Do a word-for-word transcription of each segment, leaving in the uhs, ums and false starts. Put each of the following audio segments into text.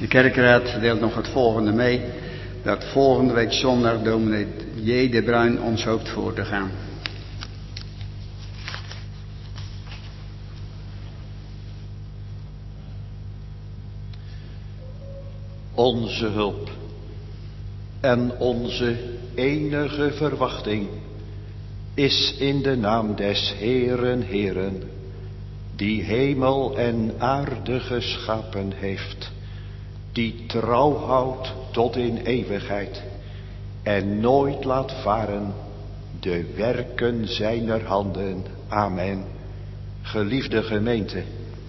De kerkraad deelt nog het volgende mee, dat volgende week zondag dominee J. de Bruin ons hoopt voor te gaan. Onze hulp en onze enige verwachting is in de naam des Heeren Heeren, die hemel en aarde geschapen heeft, die trouw houdt tot in eeuwigheid en nooit laat varen de werken zijner handen. Amen. Geliefde gemeente,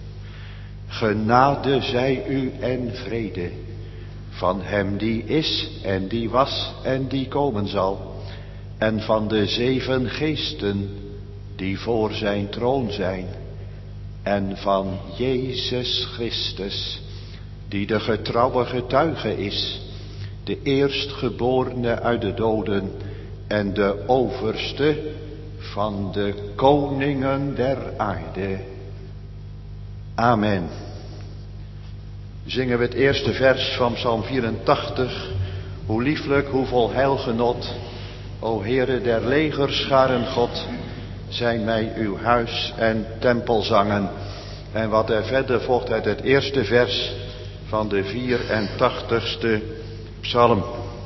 genade zij u en vrede van hem die is en die was en die komen zal, en van de zeven geesten die voor zijn troon zijn, en van Jezus Christus, die de getrouwe getuige is, de eerstgeborene uit de doden en de overste van de koningen der aarde. Amen. Zingen we het eerste vers van Psalm vierentachtig. Hoe lieflijk, hoe vol heilgenot, o Heere der legerscharen God, zijn mij uw huis en tempelzangen. En wat er verder volgt uit het eerste vers van de vierentachtigste psalm.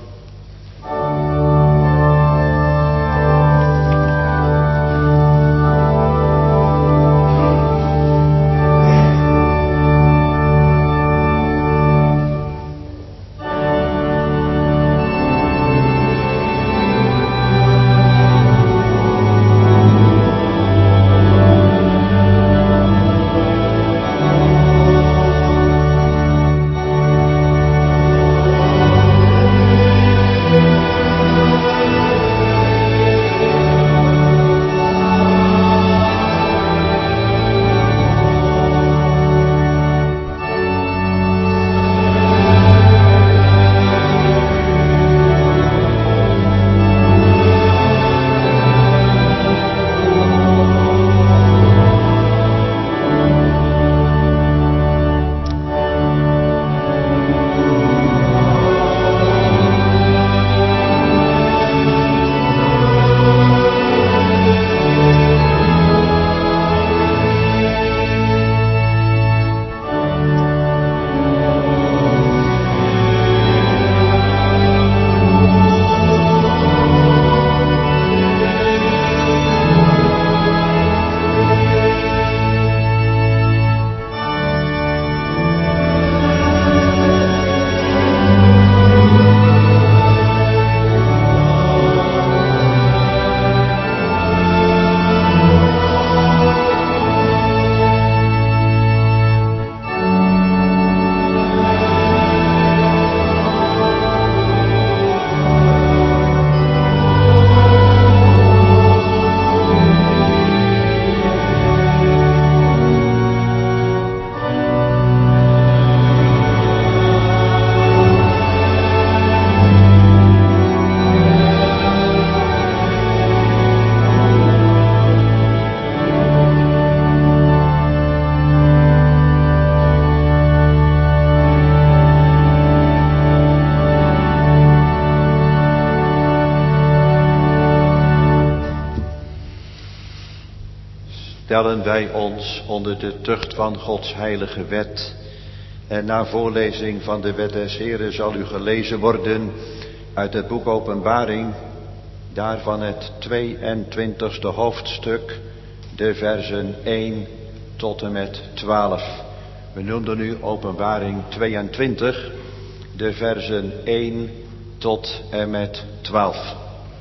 Stellen wij ons onder de tucht van Gods heilige wet. En na voorlezing van de wet des Heren zal u gelezen worden uit het boek Openbaring, daarvan het tweeëntwintigste hoofdstuk, de versen één tot en met twaalf. We noemden nu Openbaring tweeëntwintig, de versen één tot en met twaalf.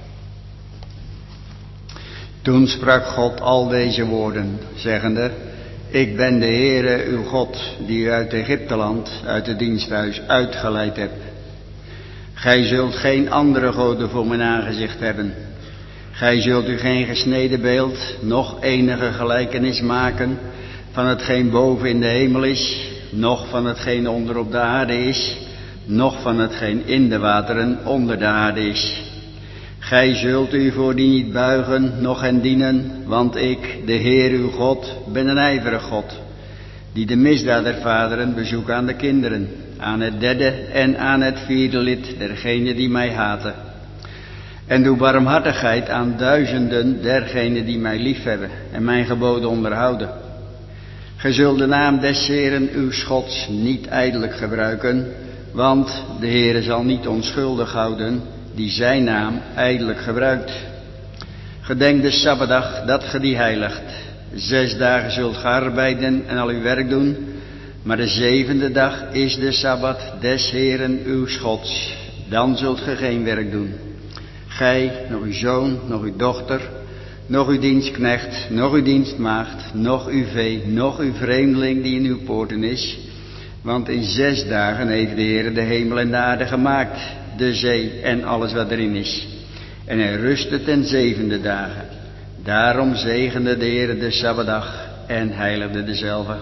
Toen sprak God al deze woorden, zeggende: Ik ben de Heere uw God, die u uit Egypteland, uit het diensthuis uitgeleid hebt. Gij zult geen andere goden voor mijn aangezicht hebben. Gij zult u geen gesneden beeld, noch enige gelijkenis maken van hetgeen boven in de hemel is, noch van hetgeen onder op de aarde is, noch van hetgeen in de wateren onder de aarde is. Gij zult u voor die niet buigen, noch hen dienen, want ik, de Heer uw God, ben een ijverig God, die de misdaad der vaderen bezoekt aan de kinderen, aan het derde en aan het vierde lid dergenen die mij haten. En doe barmhartigheid aan duizenden dergenen die mij liefhebben en mijn geboden onderhouden. Gij zult de naam des Heeren uw Gods niet ijdelijk gebruiken, want de Heere zal niet onschuldig houden die zijn naam ijdelijk gebruikt. Gedenk de Sabbatdag dat ge die heiligt. Zes dagen zult ge arbeiden en al uw werk doen, maar de zevende dag is de Sabbat des Heeren uw Gods. Dan zult ge geen werk doen. Gij, nog uw zoon, nog uw dochter, nog uw dienstknecht, nog uw dienstmaagd, nog uw vee, nog uw vreemdeling die in uw poorten is. Want in zes dagen heeft de Heer de hemel en de aarde gemaakt, de zee en alles wat erin is. En hij rustte ten zevende dagen. Daarom zegende de Heer de Sabbatdag en heiligde dezelve.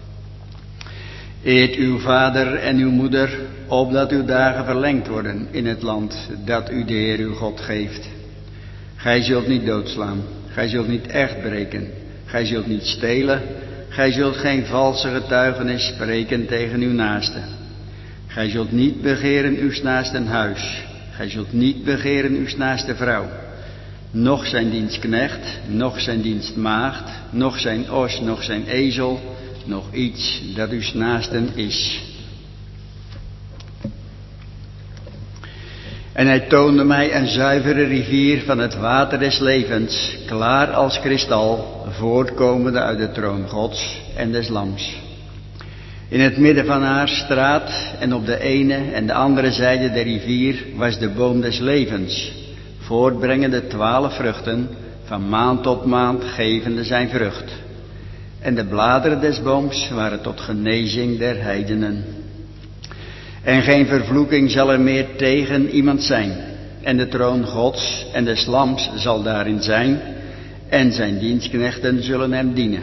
Eert uw vader en uw moeder, opdat uw dagen verlengd worden in het land dat u de Heer uw God geeft. Gij zult niet doodslaan, gij zult niet echt breken, gij zult niet stelen, gij zult geen valse getuigenis spreken tegen uw naaste. Gij zult niet begeren uw naaste huis, gij zult niet begeren uw naaste vrouw, noch zijn dienstknecht, noch zijn dienstmaagd, noch zijn os, noch zijn ezel, nog iets dat uw naasten is. En hij toonde mij een zuivere rivier van het water des levens, klaar als kristal, voortkomende uit de troon Gods en des Lams. In het midden van haar straat en op de ene en de andere zijde der rivier was de boom des levens, voortbrengende twaalf vruchten, van maand tot maand gevende zijn vrucht. En de bladeren des booms waren tot genezing der heidenen. En geen vervloeking zal er meer tegen iemand zijn. En de troon Gods en des Lams zal daarin zijn. En zijn dienstknechten zullen hem dienen.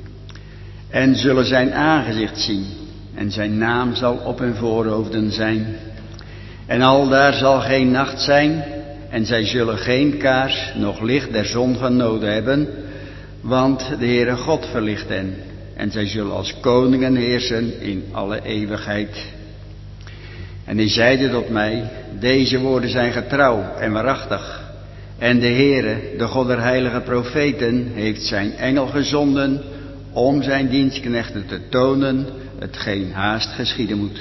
En zullen zijn aangezicht zien. En zijn naam zal op hun voorhoofden zijn. En aldaar zal geen nacht zijn. En zij zullen geen kaars, noch licht der zon van noode hebben. Want de Heere God verlicht hen. En zij zullen als koningen heersen in alle eeuwigheid. En hij zeide tot mij, deze woorden zijn getrouw en waarachtig. En de Heere, de God der heilige profeten, heeft zijn engel gezonden om zijn dienstknechten te tonen hetgeen haast geschieden moet.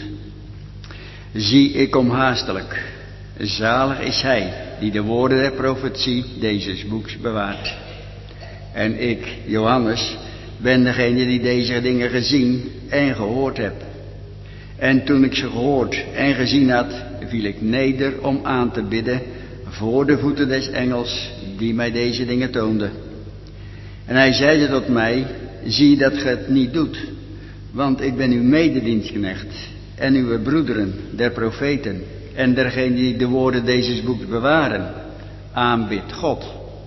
Zie, ik kom haastelijk. Zalig is hij die de woorden der profetie deze boeks bewaart. En ik, Johannes, ben degene die deze dingen gezien en gehoord heb. En toen ik ze gehoord en gezien had, viel ik neder om aan te bidden voor de voeten des engels die mij deze dingen toonde. En hij zeide tot mij, zie dat ge het niet doet, want ik ben uw mededienstknecht en uw broederen, der profeten en dergenen die de woorden deze boeks bewaren, aanbidt God.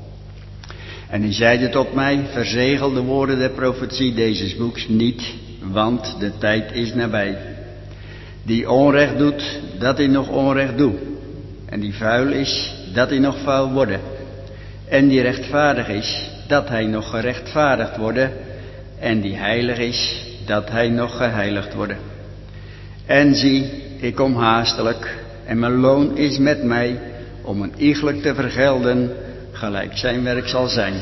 En hij zeide tot mij, verzegel de woorden der profetie deze boeks niet, want de tijd is nabij. Die onrecht doet, dat hij nog onrecht doet. En die vuil is, dat hij nog vuil worden. En die rechtvaardig is, dat hij nog gerechtvaardigd worden. En die heilig is, dat hij nog geheiligd worden. En zie, ik kom haastelijk, en mijn loon is met mij, om een iegelijk te vergelden, gelijk zijn werk zal zijn.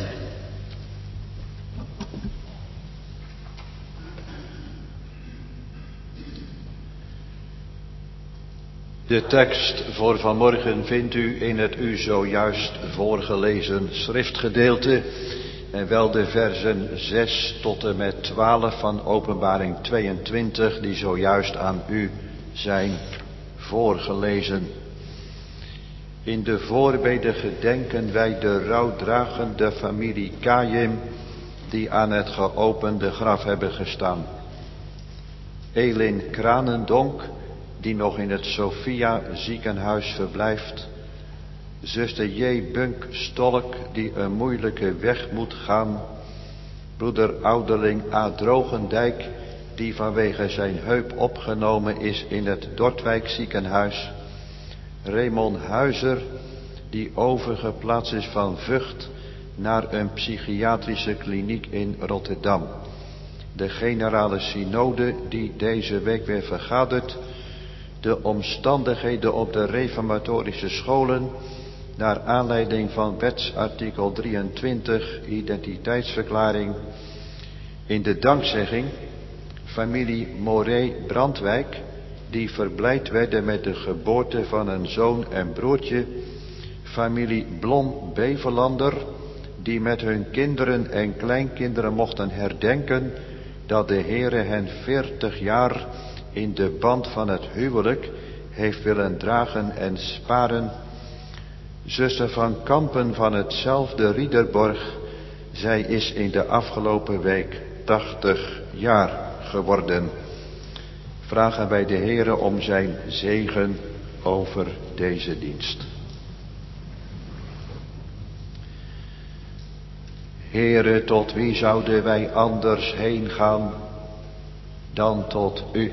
De tekst voor vanmorgen vindt u in het u zojuist voorgelezen schriftgedeelte, en wel de versen zes tot en met twaalf van Openbaring tweeëntwintig, die zojuist aan u zijn voorgelezen. In de voorbede gedenken wij de rouwdragende familie Kayim, die aan het geopende graf hebben gestaan. Elin Kranendonk, die nog in het Sophia ziekenhuis verblijft. Zuster J. Bunk Stolk, die een moeilijke weg moet gaan. Broeder ouderling A. Drogendijk, die vanwege zijn heup opgenomen is in het Dortwijk ziekenhuis. Raymond Huizer, die overgeplaatst is van Vught naar een psychiatrische kliniek in Rotterdam. De generale synode, die deze week weer vergadert, de omstandigheden op de reformatorische scholen naar aanleiding van wetsartikel drieëntwintig, identiteitsverklaring. In de dankzegging familie Moré Brandwijk, die verblijd werden met de geboorte van een zoon en broertje. Familie Blom Bevelander, die met hun kinderen en kleinkinderen mochten herdenken dat de Heere hen veertig jaar in de band van het huwelijk heeft willen dragen en sparen. Zuster van Kampen van hetzelfde Riederborg, zij is in de afgelopen week tachtig jaar geworden. Vragen wij de Heere om zijn zegen over deze dienst. Heere, tot wie zouden wij anders heen gaan dan tot u?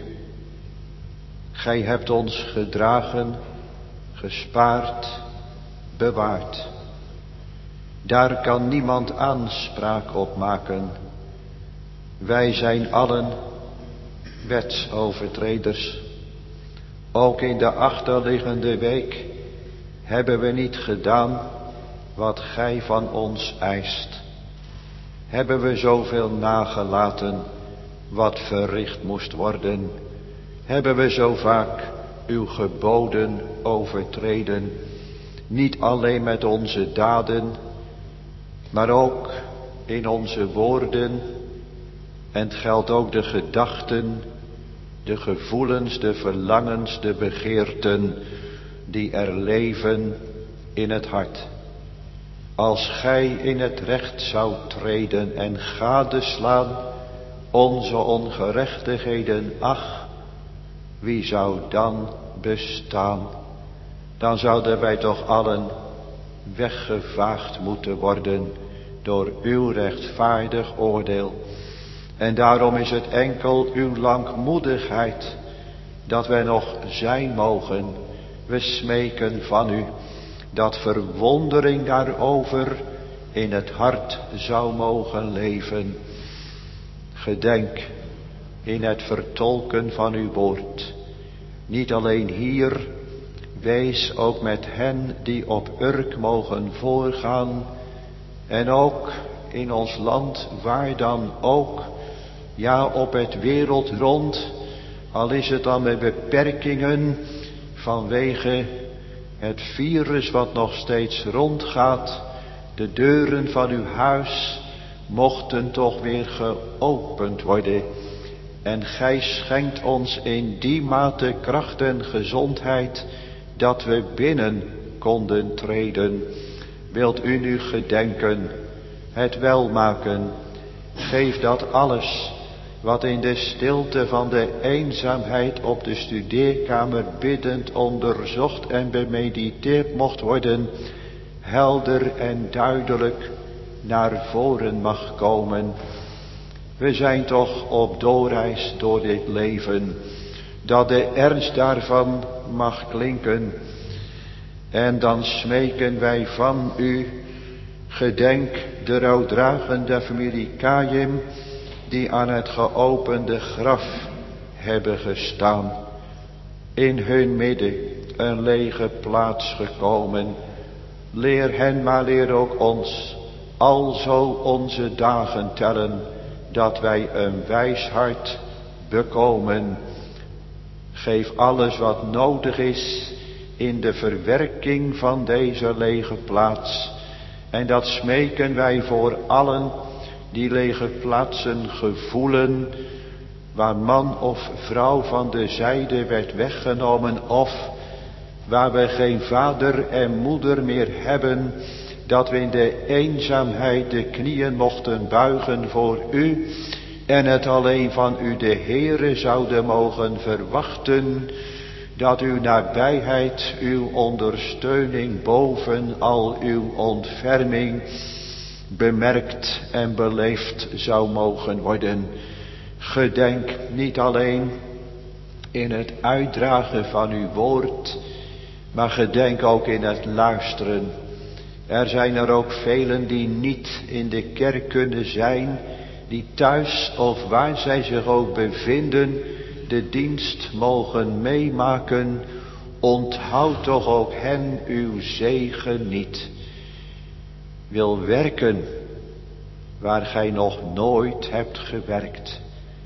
Gij hebt ons gedragen, gespaard, bewaard. Daar kan niemand aanspraak op maken. Wij zijn allen wetsovertreders. Ook in de achterliggende week hebben we niet gedaan wat gij van ons eist. Hebben we zoveel nagelaten wat verricht moest worden. Hebben we zo vaak uw geboden overtreden. Niet alleen met onze daden, maar ook in onze woorden. En het geldt ook de gedachten, de gevoelens, de verlangens, de begeerten die er leven in het hart. Als gij in het recht zou treden en gadeslaan onze ongerechtigheden, ach, wie zou dan bestaan? Dan zouden wij toch allen weggevaagd moeten worden door uw rechtvaardig oordeel. En daarom is het enkel uw langmoedigheid dat wij nog zijn mogen. We smeken van u dat verwondering daarover in het hart zou mogen leven. Gedenk in het vertolken van uw woord. Niet alleen hier, wees ook met hen die op Urk mogen voorgaan. En ook in ons land, waar dan ook, ja op het wereldrond, al is het dan met beperkingen vanwege het virus wat nog steeds rondgaat. De deuren van uw huis mochten toch weer geopend worden. En gij schenkt ons in die mate kracht en gezondheid dat we binnen konden treden. Wilt u nu gedenken, het welmaken, geef dat alles wat in de stilte van de eenzaamheid op de studeerkamer biddend onderzocht en bemediteerd mocht worden, helder en duidelijk naar voren mag komen. We zijn toch op doorreis door dit leven, dat de ernst daarvan mag klinken. En dan smeken wij van u, gedenk de rouwdragende familie Kajim, die aan het geopende graf hebben gestaan. In hun midden een lege plaats gekomen. Leer hen, maar leer ook ons, alzo onze dagen tellen, dat wij een wijs hart bekomen. Geef alles wat nodig is in de verwerking van deze lege plaats. En dat smeken wij voor allen die lege plaatsen gevoelen, waar man of vrouw van de zijde werd weggenomen, of waar we geen vader en moeder meer hebben, dat we in de eenzaamheid de knieën mochten buigen voor u en het alleen van u de Heere zouden mogen verwachten, dat uw nabijheid, uw ondersteuning boven al uw ontferming bemerkt en beleefd zou mogen worden. Gedenk niet alleen in het uitdragen van uw woord, maar gedenk ook in het luisteren. Er zijn er ook velen die niet in de kerk kunnen zijn, die thuis of waar zij zich ook bevinden, de dienst mogen meemaken, onthoud toch ook hen uw zegen niet. Wil werken waar gij nog nooit hebt gewerkt,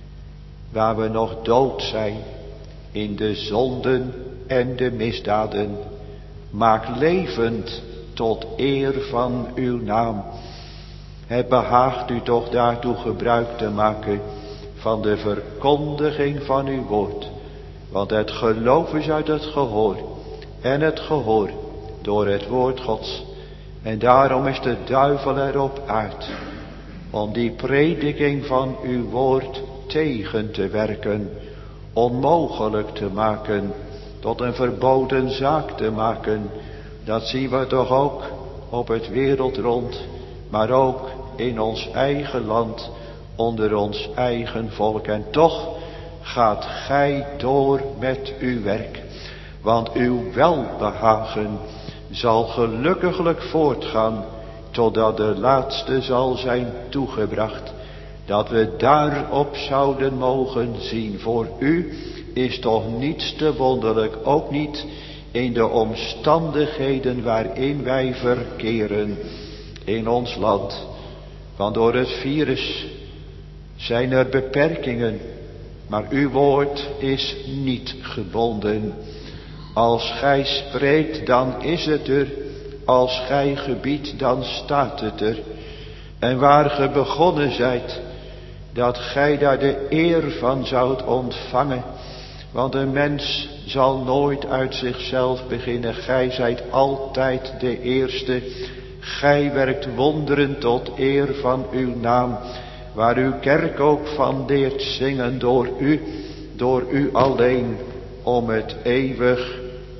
waar we nog dood zijn in de zonden en de misdaden. Maak levend tot eer van uw naam. Het behaagt u toch daartoe gebruik te maken van de verkondiging van uw woord. Want het geloof is uit het gehoor en het gehoor door het woord Gods. En daarom is de duivel erop uit om die prediking van uw woord tegen te werken, onmogelijk te maken, tot een verboden zaak te maken. Dat zien we toch ook op het wereldrond, maar ook in ons eigen land, onder ons eigen volk. En toch gaat gij door met uw werk, want uw welbehagen zal gelukkiglijk voortgaan, totdat de laatste zal zijn toegebracht, dat we daarop zouden mogen zien. Voor u is toch niets te wonderlijk, ook niet in de omstandigheden waarin wij verkeren in ons land. Want door het virus zijn er beperkingen, maar uw woord is niet gebonden. Als gij spreekt, dan is het er. Als gij gebiedt, dan staat het er. En waar ge begonnen zijt, dat gij daar de eer van zoudt ontvangen. Want een mens zal nooit uit zichzelf beginnen. Gij zijt altijd de eerste. Gij werkt wonderen tot eer van uw naam. Waar uw kerk ook van leert zingen, door u, door u alleen, om het eeuwig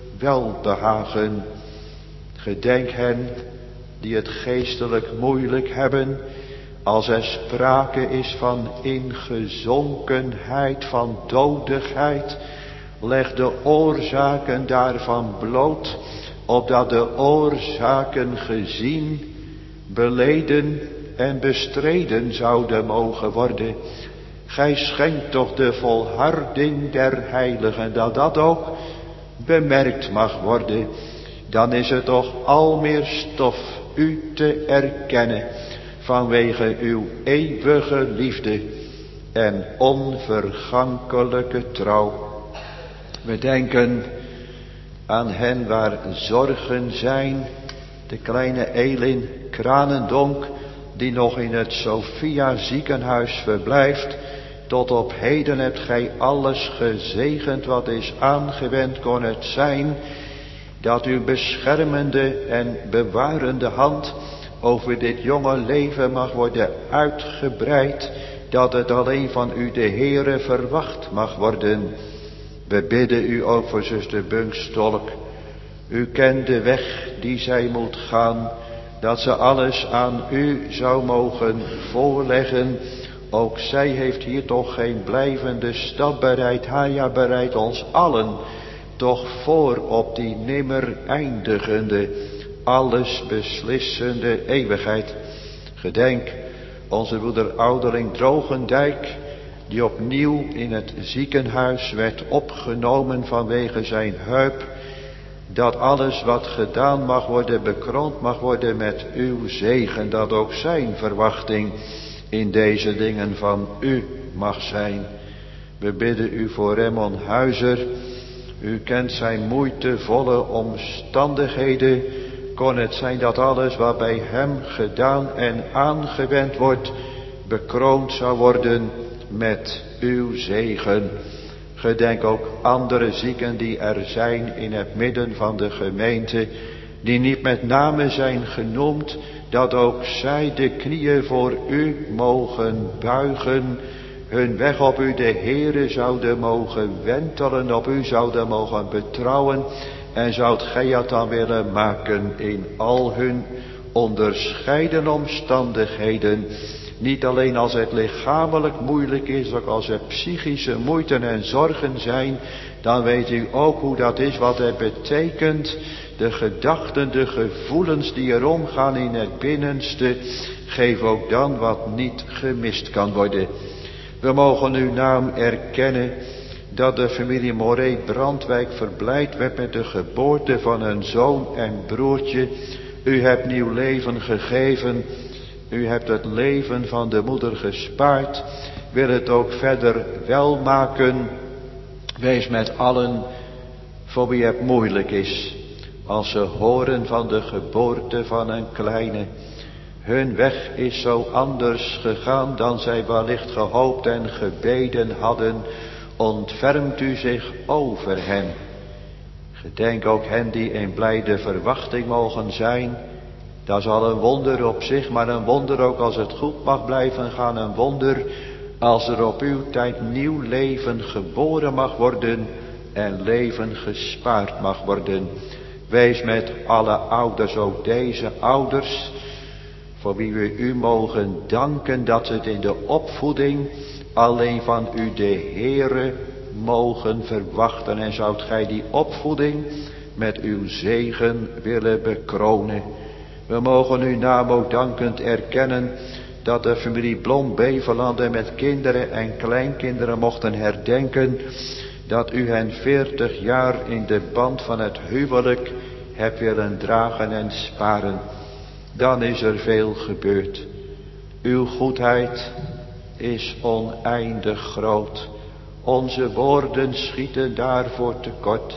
welbehagen. Gedenk hen die het geestelijk moeilijk hebben, als er sprake is van ingezonkenheid, van dodigheid. Leg de oorzaken daarvan bloot, opdat de oorzaken gezien, beleden en bestreden zouden mogen worden. Gij schenkt toch de volharding der heiligen, dat dat ook bemerkt mag worden. Dan is het toch al meer stof u te erkennen, vanwege uw eeuwige liefde en onvergankelijke trouw. We denken aan hen waar zorgen zijn, de kleine Elin Kranendonk, die nog in het Sophia ziekenhuis verblijft. Tot op heden hebt gij alles gezegend wat is aangewend kon het zijn, dat uw beschermende en bewarende hand over dit jonge leven mag worden uitgebreid, dat het alleen van u de Heere verwacht mag worden. We bidden u ook voor zuster Bunkstolk. U kent de weg die zij moet gaan, dat ze alles aan u zou mogen voorleggen. Ook zij heeft hier toch geen blijvende stap bereid. Haja bereidt ons allen toch voor op die nimmer eindigende, alles beslissende eeuwigheid. Gedenk onze broeder ouderling Drogendijk, die opnieuw in het ziekenhuis werd opgenomen vanwege zijn heup. Dat alles wat gedaan mag worden, bekroond mag worden met uw zegen. Dat ook zijn verwachting in deze dingen van u mag zijn. We bidden u voor Raymond Huizer. U kent zijn moeitevolle omstandigheden. Kon het zijn dat alles wat bij hem gedaan en aangewend wordt, bekroond zou worden met uw zegen. Gedenk ook andere zieken die er zijn in het midden van de gemeente, die niet met name zijn genoemd, dat ook zij de knieën voor u mogen buigen, hun weg op u de Heere zouden mogen wentelen, op u zouden mogen betrouwen, en zoudt gij het dan willen maken in al hun onderscheiden omstandigheden. Niet alleen als het lichamelijk moeilijk is, ook als er psychische moeiten en zorgen zijn, dan weet u ook hoe dat is, wat het betekent. De gedachten, de gevoelens die er omgaan in het binnenste, geef ook dan wat niet gemist kan worden. We mogen uw naam erkennen, dat de familie Moré-Brandwijk verblijd werd met de geboorte van een zoon en broertje. U hebt nieuw leven gegeven. U hebt het leven van de moeder gespaard. Wil het ook verder welmaken. Wees met allen voor wie het moeilijk is. Als ze horen van de geboorte van een kleine. Hun weg is zo anders gegaan dan zij wellicht gehoopt en gebeden hadden. Ontfermt u zich over hen. Gedenk ook hen die in blijde verwachting mogen zijn. Dat is al een wonder op zich, maar een wonder ook als het goed mag blijven gaan. Een wonder als er op uw tijd nieuw leven geboren mag worden en leven gespaard mag worden. Wees met alle ouders, ook deze ouders, voor wie we u mogen danken dat het in de opvoeding alleen van u de Heere mogen verwachten. En zoudt gij die opvoeding met uw zegen willen bekronen. We mogen uw naam ook dankend erkennen dat de familie Blom-Beverlanden met kinderen en kleinkinderen mochten herdenken. Dat u hen veertig jaar in de band van het huwelijk hebt willen dragen en sparen. Dan is er veel gebeurd. Uw goedheid is oneindig groot. Onze woorden schieten daarvoor tekort.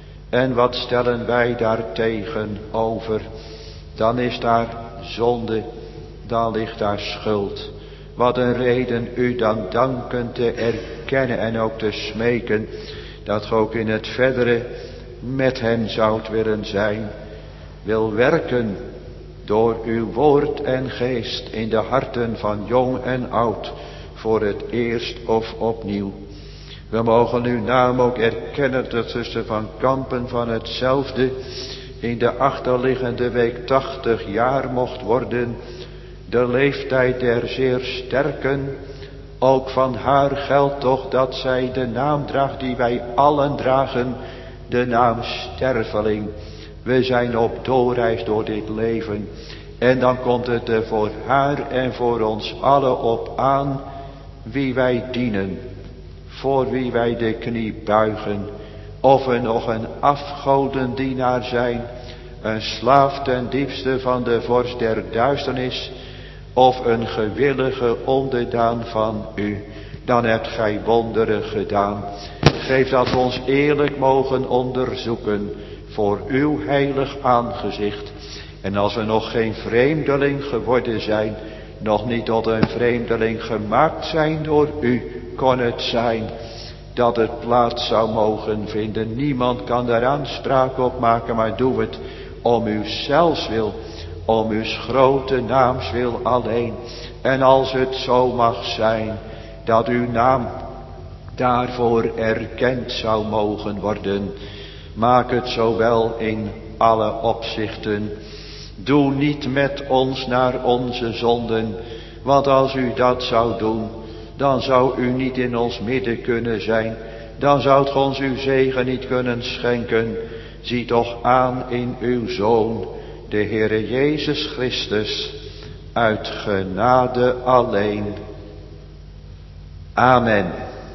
En wat stellen wij daartegen over? Dan is daar zonde, dan ligt daar schuld. Wat een reden u dan danken te erkennen en ook te smeken, dat ge ook in het verdere met hen zoudt willen zijn. Wil werken door uw woord en geest in de harten van jong en oud, voor het eerst of opnieuw. We mogen uw naam ook erkennen dat zuster Van Kampen van hetzelfde in de achterliggende week tachtig jaar mocht worden. De leeftijd der zeer sterken. Ook van haar geldt toch dat zij de naam draagt die wij allen dragen. De naam sterveling. We zijn op doorreis door dit leven. En dan komt het er voor haar en voor ons allen op aan wie wij dienen. Voor wie wij de knie buigen. Of we nog een afgodendienaar zijn. Een slaaf ten diepste van de vorst der duisternis. Of een gewillige onderdaan van u. Dan hebt gij wonderen gedaan. Geef dat we ons eerlijk mogen onderzoeken. Voor uw heilig aangezicht. En als we nog geen vreemdeling geworden zijn. Nog niet tot een vreemdeling gemaakt zijn door u. Kon het zijn dat het plaats zou mogen vinden. Niemand kan daar aanspraak op maken. Maar doe het om uw zelfs wil. Om uw grote naams wil alleen. En als het zo mag zijn dat uw naam daarvoor erkend zou mogen worden. Maak het zowel in alle opzichten. Doe niet met ons naar onze zonden. Want als u dat zou doen, dan zou u niet in ons midden kunnen zijn. Dan zoudt ge ons uw zegen niet kunnen schenken. Zie toch aan in uw Zoon, de Heere Jezus Christus, uit genade alleen. Amen.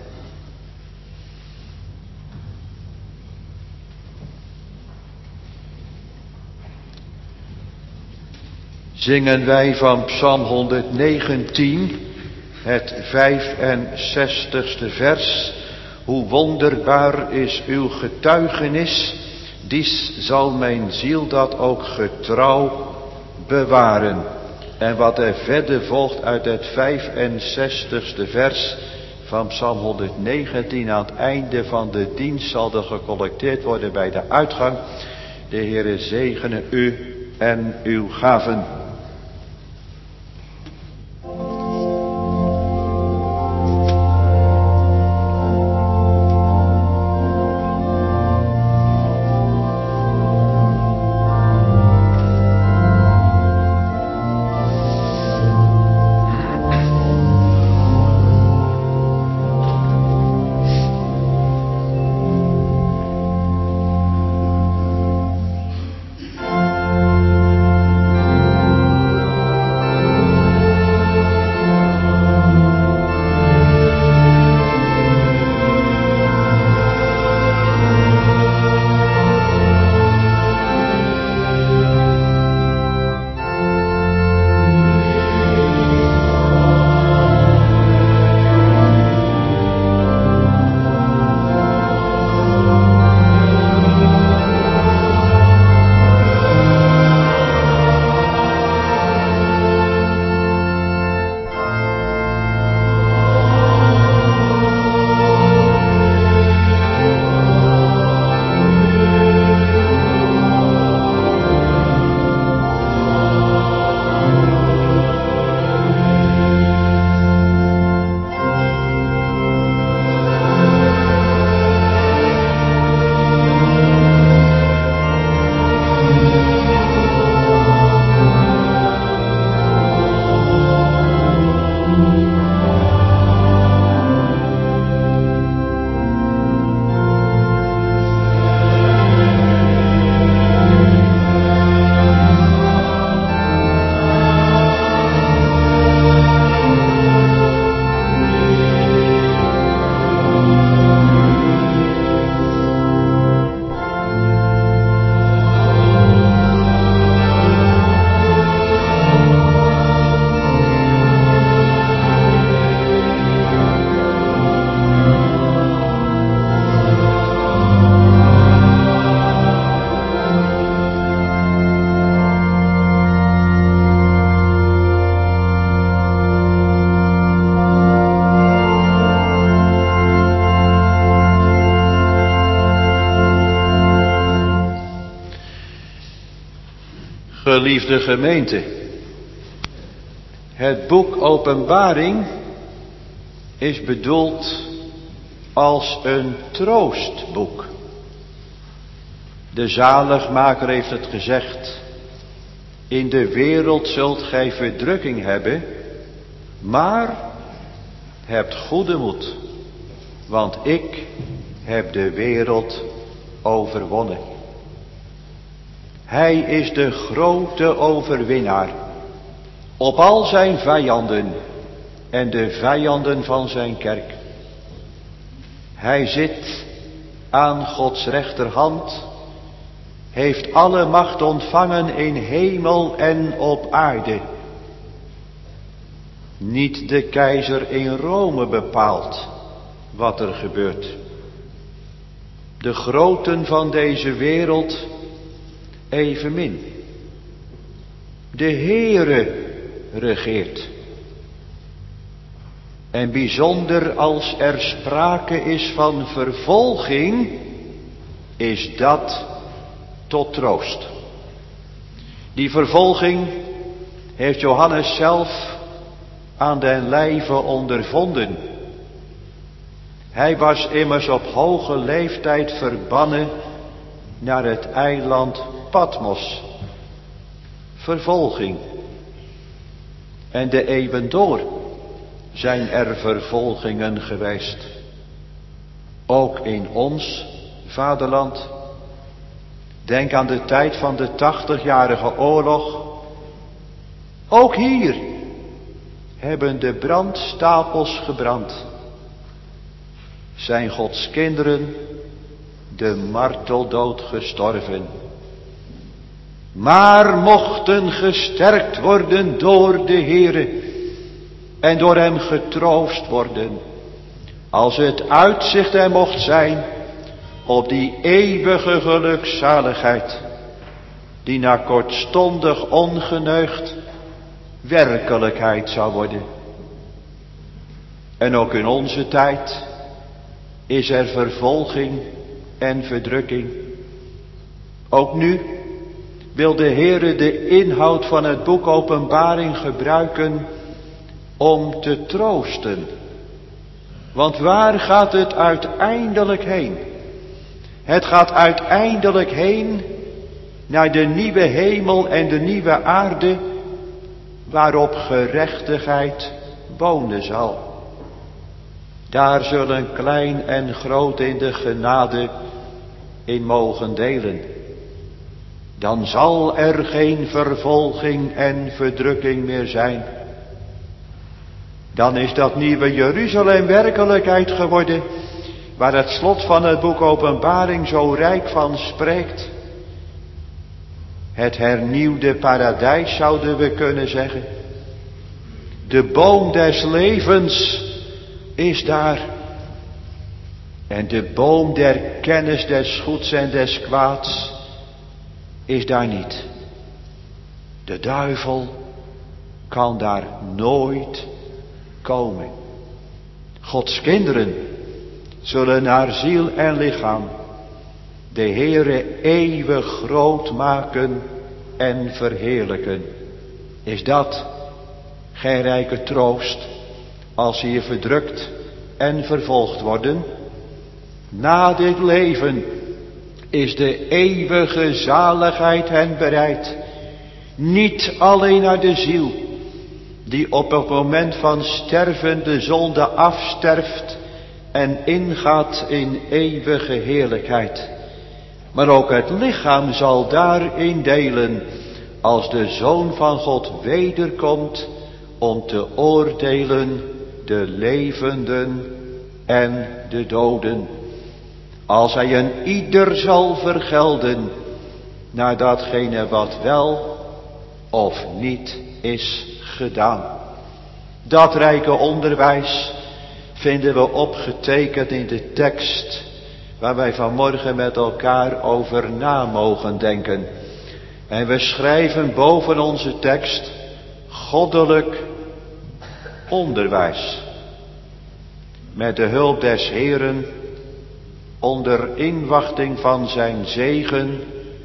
Zingen wij van Psalm honderdnegentien, het vijfenzestigste vers. Hoe wonderbaar is uw getuigenis, dies zal mijn ziel dat ook getrouw bewaren. En wat er verder volgt uit het vijfenzestigste vers van Psalm honderdnegentien, aan het einde van de dienst zal er gecollecteerd worden bij de uitgang. De Heere zegene u en uw gaven. Geliefde gemeente, het boek Openbaring is bedoeld als een troostboek. De zaligmaker heeft het gezegd: in de wereld zult gij verdrukking hebben, maar hebt goede moed, want ik heb de wereld overwonnen. Hij is de grote overwinnaar op al zijn vijanden en de vijanden van zijn kerk. Hij zit aan Gods rechterhand, heeft alle macht ontvangen in hemel en op aarde. Niet de keizer in Rome bepaalt wat er gebeurt. De groten van deze wereld evenmin. De Heere regeert. En bijzonder als er sprake is van vervolging, is dat tot troost. Die vervolging heeft Johannes zelf aan den lijve ondervonden. Hij was immers op hoge leeftijd verbannen naar het eiland Patmos. Vervolging. En de eeuwen door zijn er vervolgingen geweest. Ook in ons vaderland. Denk aan de tijd van de tachtigjarige oorlog. Ook hier hebben de brandstapels gebrand. Zijn Gods kinderen de marteldood gestorven. Maar mochten gesterkt worden door de Heere en door hem getroost worden, als het uitzicht er mocht zijn op die eeuwige gelukzaligheid, die na kortstondig ongeneugd werkelijkheid zou worden. En ook in onze tijd is er vervolging en verdrukking. Ook nu wil de Heere de inhoud van het boek Openbaring gebruiken om te troosten. Want waar gaat het uiteindelijk heen? Het gaat uiteindelijk heen naar de nieuwe hemel en de nieuwe aarde, waarop gerechtigheid wonen zal. Daar zullen klein en groot in de genade in mogen delen. Dan zal er geen vervolging en verdrukking meer zijn. Dan is dat nieuwe Jeruzalem werkelijkheid geworden, waar het slot van het boek Openbaring zo rijk van spreekt. Het hernieuwde paradijs zouden we kunnen zeggen. De boom des levens is daar. En de boom der kennis des goeds en des kwaads is daar niet. De duivel kan daar nooit komen. Gods kinderen zullen naar ziel en lichaam de Heere eeuwig groot maken en verheerlijken. Is dat geen rijke troost als ze hier verdrukt en vervolgd worden? Na dit leven is de eeuwige zaligheid hen bereid. Niet alleen naar de ziel, die op het moment van sterven de zonde afsterft en ingaat in eeuwige heerlijkheid. Maar ook het lichaam zal daarin delen, als de Zoon van God wederkomt om te oordelen de levenden en de doden. Als hij een ieder zal vergelden naar datgene wat wel of niet is gedaan. Dat rijke onderwijs vinden we opgetekend in de tekst waar wij vanmorgen met elkaar over na mogen denken. En we schrijven boven onze tekst goddelijk onderwijs. Met de hulp des Heeren, onder inwachting van zijn zegen,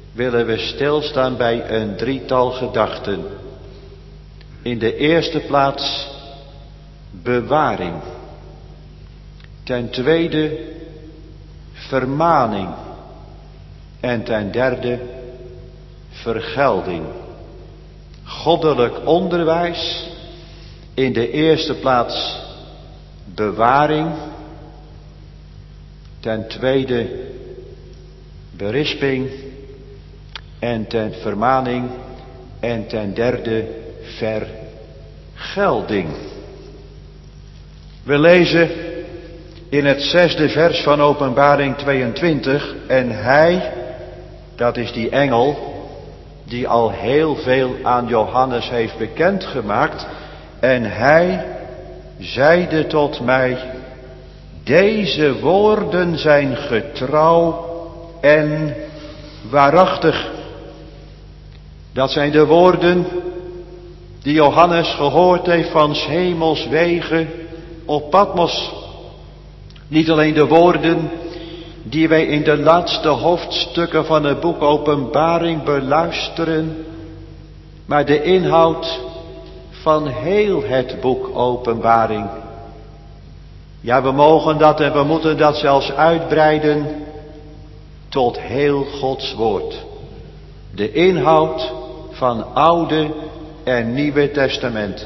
willen we stilstaan bij een drietal gedachten. In de eerste plaats bewaring. Ten tweede vermaning. En ten derde vergelding. Goddelijk onderwijs. In de eerste plaats bewaring. Ten tweede berisping. En ten vermaning. En ten derde vergelding. We lezen in het zesde vers van Openbaring tweeëntwintig. En hij, dat is die engel, die al heel veel aan Johannes heeft bekendgemaakt. En hij zeide tot mij, deze woorden zijn getrouw en waarachtig. Dat zijn de woorden die Johannes gehoord heeft van 's hemels wegen op Patmos. Niet alleen de woorden die wij in de laatste hoofdstukken van het boek Openbaring beluisteren, maar de inhoud van heel het boek Openbaring. Ja, we mogen dat en we moeten dat zelfs uitbreiden tot heel Gods woord. De inhoud van Oude en Nieuwe Testament.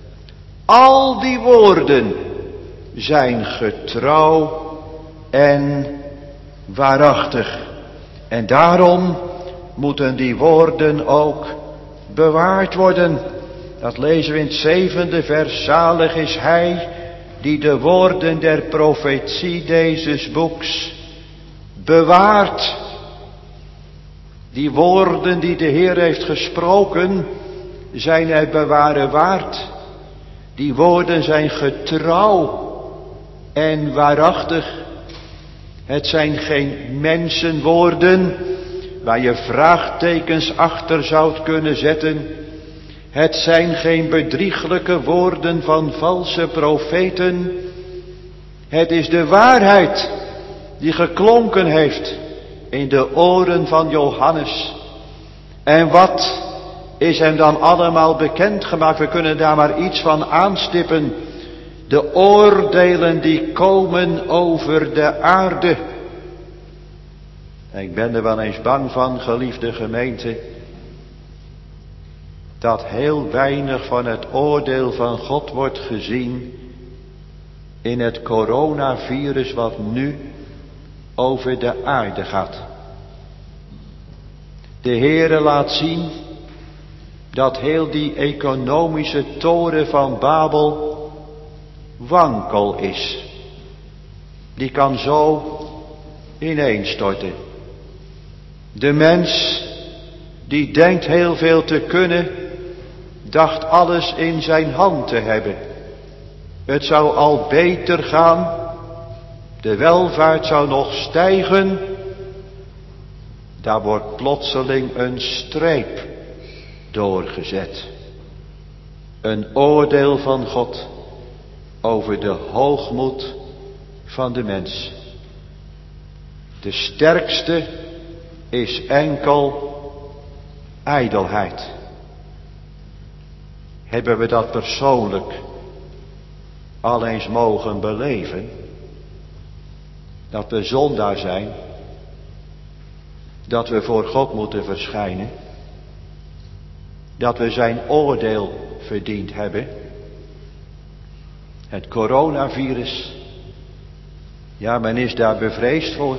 Al die woorden zijn getrouw en waarachtig. En daarom moeten die woorden ook bewaard worden. Dat lezen we in het zevende vers. Zalig is hij die de woorden der profetie deze boeks bewaart. Die woorden die de Heer heeft gesproken, zijn het bewaren waard. Die woorden zijn getrouw en waarachtig. Het zijn geen mensenwoorden waar je vraagtekens achter zou kunnen zetten. Het zijn geen bedrieglijke woorden van valse profeten. Het is de waarheid die geklonken heeft in de oren van Johannes. En wat is hem dan allemaal bekendgemaakt? We kunnen daar maar iets van aanstippen. De oordelen die komen over de aarde. En ik ben er wel eens bang van, geliefde gemeente, dat heel weinig van het oordeel van God wordt gezien in het coronavirus wat nu over de aarde gaat. De Heere laat zien dat heel die economische toren van Babel wankel is. Die kan zo ineenstorten. De mens die denkt heel veel te kunnen, dacht alles in zijn hand te hebben. Het zou al beter gaan. De welvaart zou nog stijgen. Daar wordt plotseling een streep doorgezet. Een oordeel van God over de hoogmoed van de mens. De sterkste is enkel ijdelheid. Hebben we dat persoonlijk al eens mogen beleven? Dat we zondaar zijn. Dat we voor God moeten verschijnen. Dat we zijn oordeel verdiend hebben. Het coronavirus. Ja, men is daar bevreesd voor.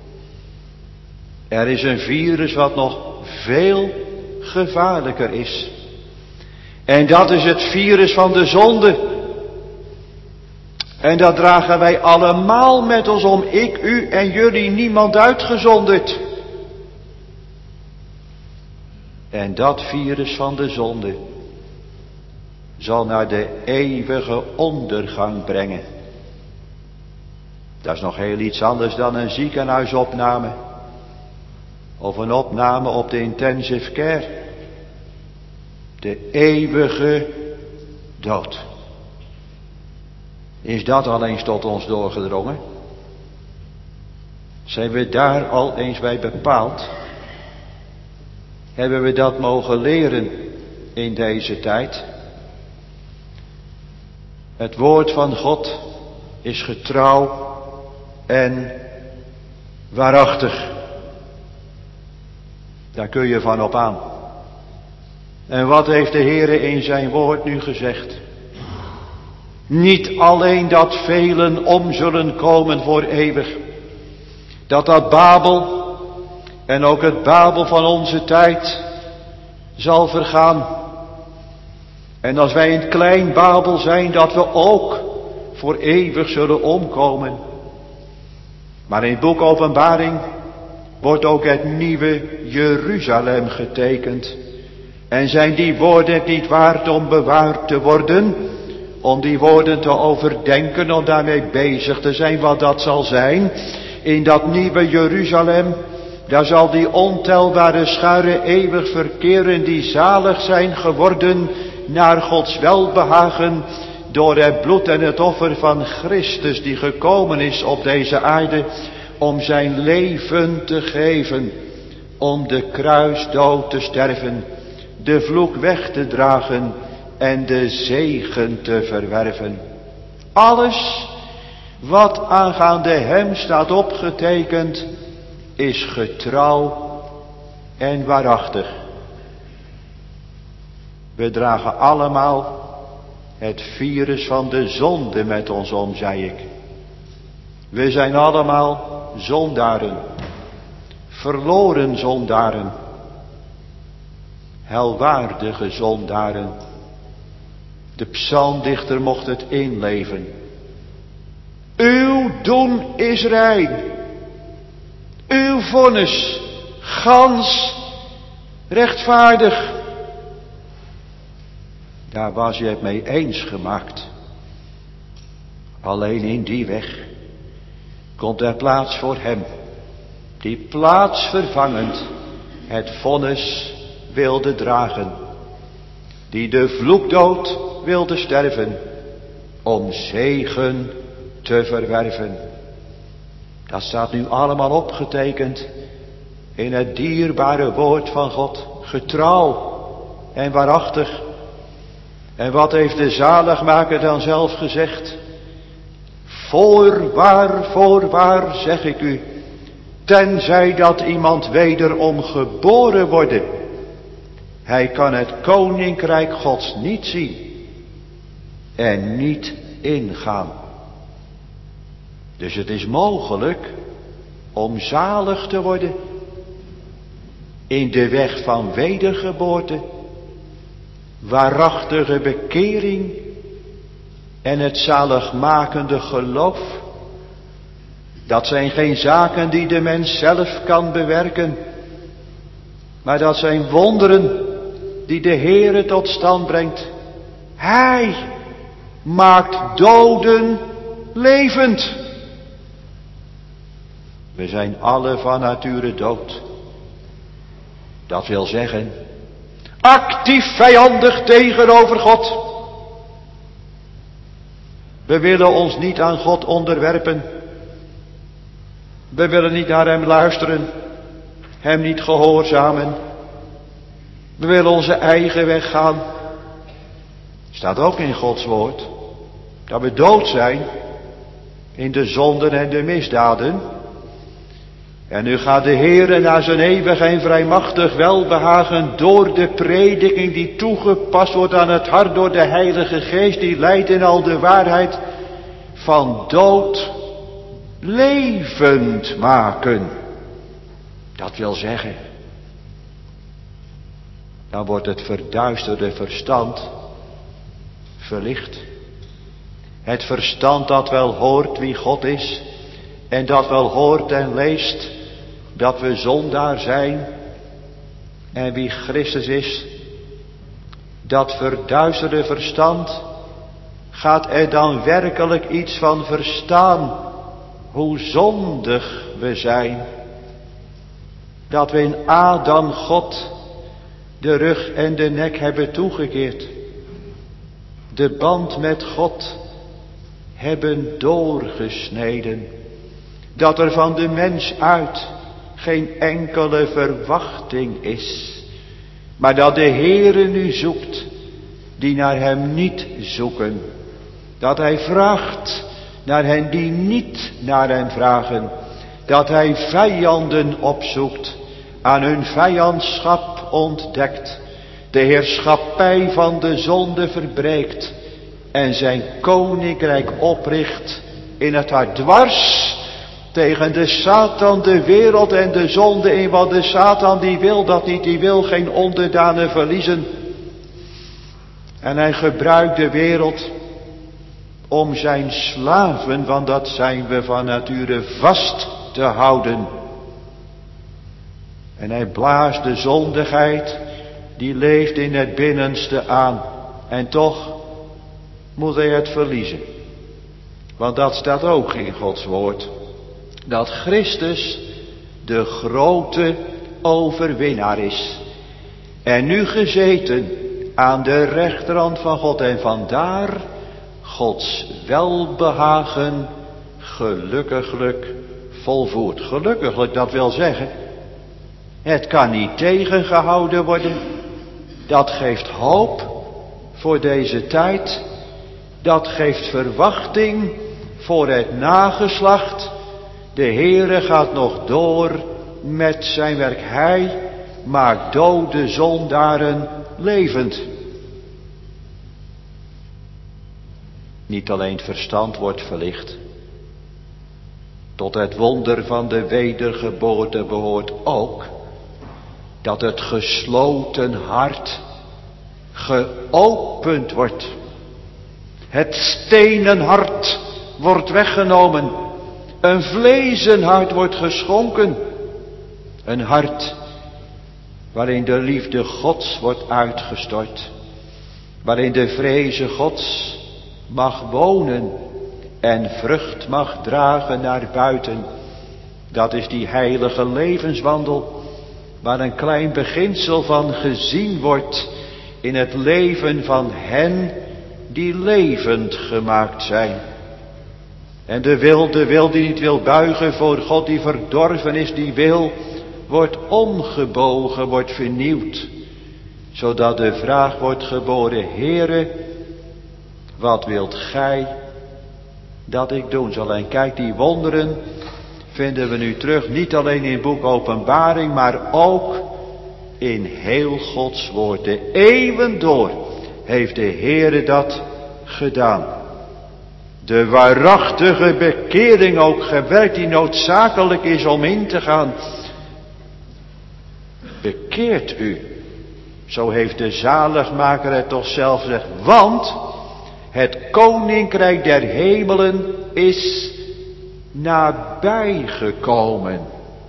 Er is een virus wat nog veel gevaarlijker is. En dat is het virus van de zonde. En dat dragen wij allemaal met ons om. Ik, u en jullie, niemand uitgezonderd. En dat virus van de zonde zal naar de eeuwige ondergang brengen. Dat is nog heel iets anders dan een ziekenhuisopname. Of een opname op de intensive care. De eeuwige dood. Is dat al eens tot ons doorgedrongen? Zijn we daar al eens bij bepaald? hebben we dat mogen leren in deze tijd. Het woord van God is getrouw en waarachtig. Daar kun je van op aan. En wat heeft de Heere in zijn woord nu gezegd? Niet alleen dat velen om zullen komen voor eeuwig. Dat dat Babel en ook het Babel van onze tijd zal vergaan. En als wij een klein Babel zijn, dat we ook voor eeuwig zullen omkomen. Maar in het boek Openbaring wordt ook het nieuwe Jeruzalem getekend. En zijn die woorden het niet waard om bewaard te worden? Om die woorden te overdenken, om daarmee bezig te zijn wat dat zal zijn. In dat nieuwe Jeruzalem, daar zal die ontelbare schare eeuwig verkeren die zalig zijn geworden naar Gods welbehagen door het bloed en het offer van Christus die gekomen is op deze aarde om zijn leven te geven, om de kruisdood te sterven, de vloek weg te dragen en de zegen te verwerven. Alles wat aangaande hem staat opgetekend is getrouw en waarachtig. We dragen allemaal het virus van de zonde met ons om, zei ik. We zijn allemaal zondaren, verloren zondaren, helwaardige zondaren. De psalmdichter mocht het inleven. Uw doen is rein, uw vonnis gans rechtvaardig. Daar was je het mee eens gemaakt. Alleen in die weg komt er plaats voor hem, die plaatsvervangend het vonnis wilde dragen, die de vloekdood wilde sterven, om zegen te verwerven. Dat staat nu allemaal opgetekend in het dierbare woord van God, getrouw en waarachtig. En wat heeft de zaligmaker dan zelf gezegd? Voorwaar, voorwaar, zeg ik u, tenzij dat iemand wederom geboren worden, hij kan het koninkrijk Gods niet zien en niet ingaan. Dus het is mogelijk om zalig te worden in de weg van wedergeboorte, waarachtige bekering en het zaligmakende geloof. Dat zijn geen zaken die de mens zelf kan bewerken, maar dat zijn wonderen die de Heere tot stand brengt. Hij maakt doden levend. We zijn alle van nature dood. Dat wil zeggen, actief vijandig tegenover God. We willen ons niet aan God onderwerpen. We willen niet naar hem luisteren, hem niet gehoorzamen. We willen onze eigen weg gaan. Staat ook in Gods woord dat we dood zijn in de zonden en de misdaden. En nu gaat de Heere naar zijn eeuwig en vrijmachtig welbehagen door de prediking die toegepast wordt aan het hart door de Heilige Geest, die leidt in al de waarheid, van dood levend maken. Dat wil zeggen, dan wordt het verduisterde verstand verlicht. Het verstand dat wel hoort wie God is en dat wel hoort en leest dat we zondaar zijn en wie Christus is. Dat verduisterde verstand gaat er dan werkelijk iets van verstaan hoe zondig we zijn. Dat we in Adam God de rug en de nek hebben toegekeerd. De band met God hebben doorgesneden. Dat er van de mens uit geen enkele verwachting is. Maar dat de Heere nu zoekt, die naar hem niet zoeken. Dat hij vraagt naar hen die niet naar hem vragen. Dat hij vijanden opzoekt, aan hun vijandschap ontdekt. De heerschappij van de zonde verbreekt en zijn koninkrijk opricht in het hart, dwars tegen de Satan, de wereld en de zonde in. Want de Satan die wil dat niet, die wil geen onderdanen verliezen. En hij gebruikt de wereld om zijn slaven, want dat zijn we van nature, vast te houden. En hij blaast de zondigheid die leeft in het binnenste aan. En toch moet hij het verliezen. Want dat staat ook in Gods woord. Dat Christus de grote overwinnaar is. En nu gezeten aan de rechterhand van God. En vandaar Gods welbehagen gelukkiglijk volvoert. Gelukkiglijk, dat wil zeggen, het kan niet tegengehouden worden. Dat geeft hoop voor deze tijd. Dat geeft verwachting voor het nageslacht. De Heere gaat nog door met zijn werk. Hij maakt dode zondaren levend. Niet alleen het verstand wordt verlicht. Tot het wonder van de wedergeboorte behoort ook dat het gesloten hart geopend wordt. Het stenen hart wordt weggenomen. Een vlezen hart wordt geschonken. Een hart waarin de liefde Gods wordt uitgestort. Waarin de vreze Gods mag wonen en vrucht mag dragen naar buiten. Dat is die heilige levenswandel waar een klein beginsel van gezien wordt in het leven van hen die levend gemaakt zijn. En de wil, de wil die niet wil buigen voor God, die verdorven is, die wil wordt omgebogen, wordt vernieuwd. Zodat de vraag wordt geboren: Heere, wat wilt gij dat ik doen zal? En kijk, die wonderen vinden we nu terug, niet alleen in het boek Openbaring, maar ook in heel Gods woord. De eeuwen door heeft de Heere dat gedaan. De waarachtige bekering ook gewerkt die noodzakelijk is om in te gaan. Bekeert u, zo heeft de zaligmaker het toch zelf gezegd, want het koninkrijk der hemelen is nabijgekomen.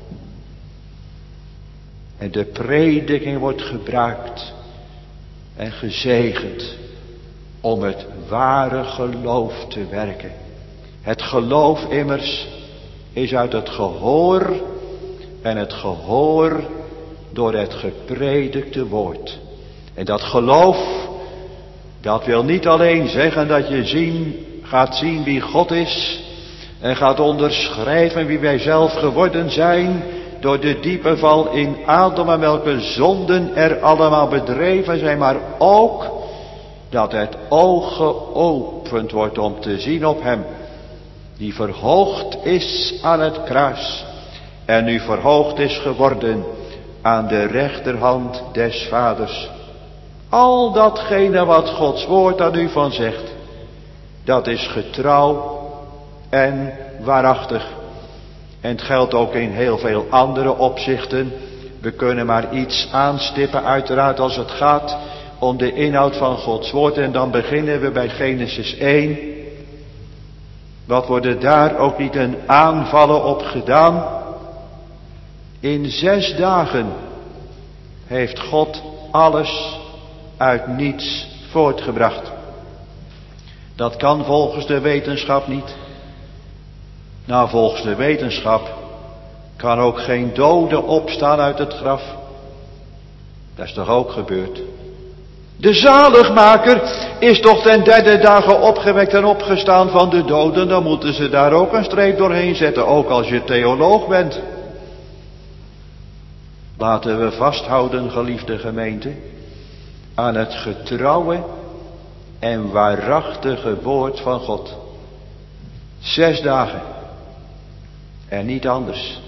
En de prediking wordt gebruikt en gezegend om het ware geloof te werken. Het geloof immers is uit het gehoor en het gehoor door het gepredikte woord. En dat geloof, dat wil niet alleen zeggen dat je zien, gaat zien wie God is en gaat onderschrijven wie wij zelf geworden zijn door de diepe val in Adam en welke zonden er allemaal bedreven zijn, maar ook dat het oog geopend wordt om te zien op hem die verhoogd is aan het kruis en nu verhoogd is geworden aan de rechterhand des Vaders. Al datgene wat Gods woord daar nu van zegt, dat is getrouw en waarachtig. En het geldt ook in heel veel andere opzichten. We kunnen maar iets aanstippen uiteraard als het gaat om de inhoud van Gods woord. En dan beginnen we bij Genesis één. Wat worden daar ook niet een aanvallen op gedaan? In zes dagen heeft God alles uit niets voortgebracht. Dat kan volgens de wetenschap niet. Nou, volgens de wetenschap kan ook geen dode opstaan uit het graf. Dat is toch ook gebeurd? De zaligmaker is toch ten derde dagen opgewekt en opgestaan van de doden. Dan moeten ze daar ook een streep doorheen zetten, ook als je theoloog bent. Laten we vasthouden, geliefde gemeente, aan het getrouwe en waarachtige woord van God. Zes dagen en niet anders.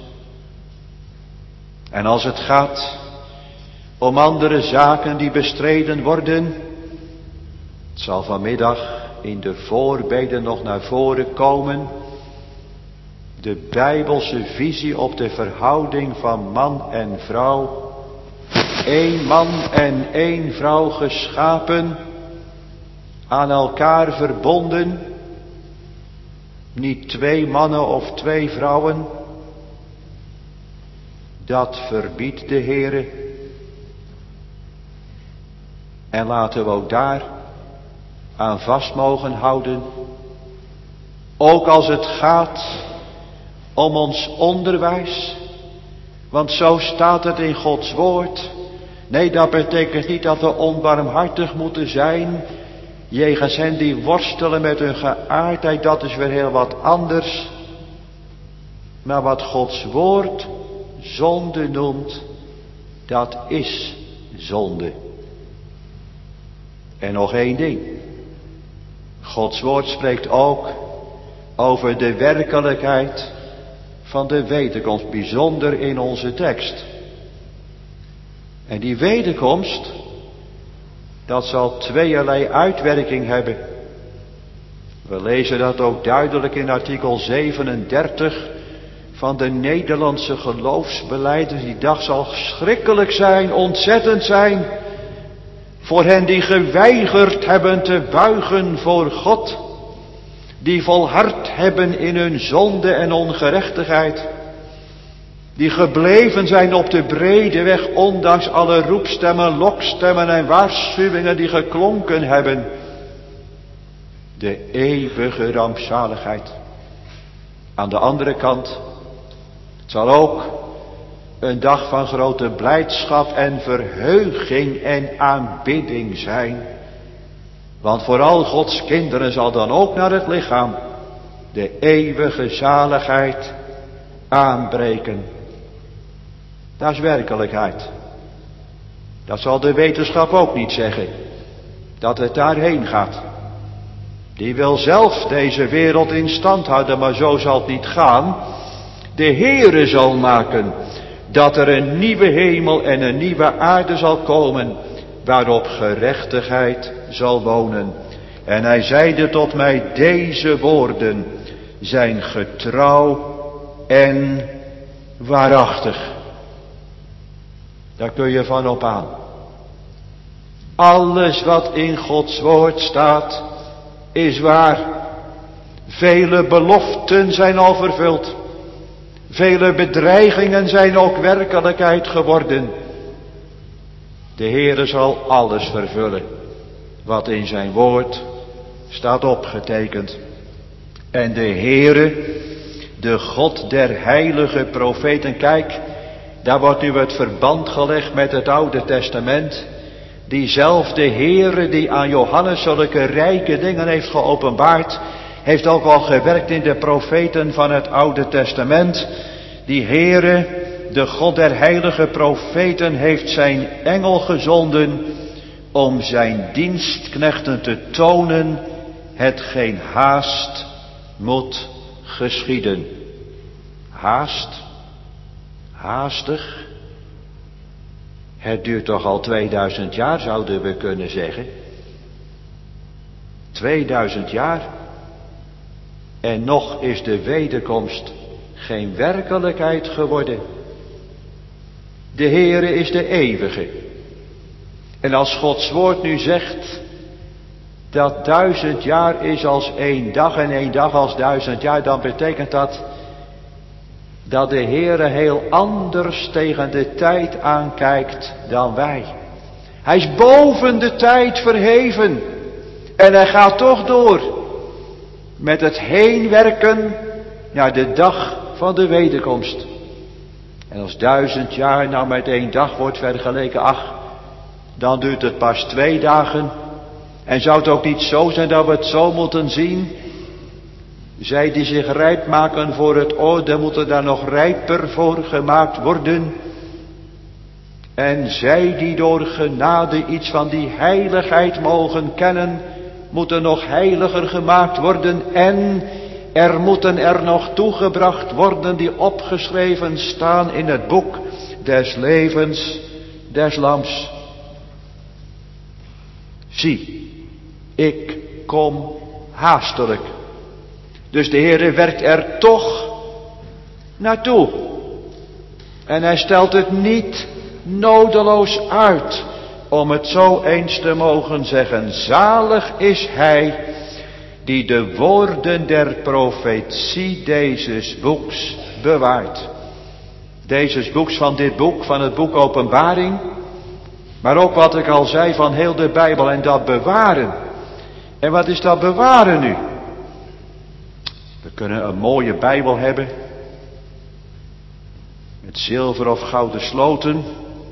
En als het gaat om andere zaken die bestreden worden, het zal vanmiddag in de voorbeden nog naar voren komen, de Bijbelse visie op de verhouding van man en vrouw. Eén man en één vrouw geschapen, aan elkaar verbonden. Niet twee mannen of twee vrouwen. Dat verbiedt de Heere. En laten we ook daar aan vast mogen houden. Ook als het gaat om ons onderwijs. Want zo staat het in Gods woord. Nee, dat betekent niet dat we onbarmhartig moeten zijn jegens hen die worstelen met hun geaardheid. Dat is weer heel wat anders. Maar wat Gods woord zonde noemt, dat is zonde. En nog één ding. Gods woord spreekt ook over de werkelijkheid van de wederkomst, bijzonder in onze tekst. En die wederkomst, dat zal tweeërlei uitwerking hebben. We lezen dat ook duidelijk in artikel zevenendertig van de Nederlandse geloofsbelijders. Die dag zal schrikkelijk zijn, ontzettend zijn, voor hen die geweigerd hebben te buigen voor God, die volhard hebben in hun zonde en ongerechtigheid, die gebleven zijn op de brede weg, ondanks alle roepstemmen, lokstemmen en waarschuwingen die geklonken hebben. De eeuwige rampzaligheid. Aan de andere kant, het zal ook een dag van grote blijdschap en verheuging en aanbidding zijn. Want vooral Gods kinderen zal dan ook naar het lichaam de eeuwige zaligheid aanbreken. Dat is werkelijkheid. Dat zal de wetenschap ook niet zeggen, dat het daarheen gaat. Die wil zelf deze wereld in stand houden, maar zo zal het niet gaan. De Heere zal maken dat er een nieuwe hemel en een nieuwe aarde zal komen, waarop gerechtigheid zal wonen. En hij zeide tot mij, deze woorden zijn getrouw en waarachtig. Daar kun je van op aan. Alles wat in Gods woord staat, is waar. Vele beloften zijn al vervuld. Vele bedreigingen zijn ook werkelijkheid geworden. De Heere zal alles vervullen wat in zijn woord staat opgetekend. En de Heere, de God der heilige profeten, kijk, daar wordt nu het verband gelegd met het Oude Testament. Diezelfde Heere die aan Johannes zulke rijke dingen heeft geopenbaard, heeft ook al gewerkt in de profeten van het Oude Testament. Die Heere, de God der heilige profeten, heeft zijn engel gezonden om zijn dienstknechten te tonen hetgeen haast moet geschieden. Haast? Haastig? Het duurt toch al tweeduizend jaar, zouden we kunnen zeggen. tweeduizend jaar. En nog is de wederkomst geen werkelijkheid geworden. De Heere is de eeuwige. En als Gods woord nu zegt dat duizend jaar is als één dag en één dag als duizend jaar, dan betekent dat dat de Heere heel anders tegen de tijd aankijkt dan wij. Hij is boven de tijd verheven en hij gaat toch door met het heenwerken naar de dag van de wederkomst. En als duizend jaar nou met één dag wordt vergeleken, ach, dan duurt het pas twee dagen. En zou het ook niet zo zijn dat we het zo moeten zien? Zij die zich rijp maken voor het oordeel, moeten daar nog rijper voor gemaakt worden. En zij die door genade iets van die heiligheid mogen kennen, moeten nog heiliger gemaakt worden en er moeten er nog toegebracht worden die opgeschreven staan in het boek des levens des Lams. Zie, ik kom haastelijk. Dus de Heere werkt er toch naartoe. En hij stelt het niet nodeloos uit, om het zo eens te mogen zeggen. Zalig is hij die de woorden der profetie dezes boeks bewaart. Dezes boeks van dit boek, van het boek Openbaring. Maar ook wat ik al zei van heel de Bijbel en dat bewaren. En wat is dat bewaren nu? We kunnen een mooie Bijbel hebben. Met zilver of gouden sloten.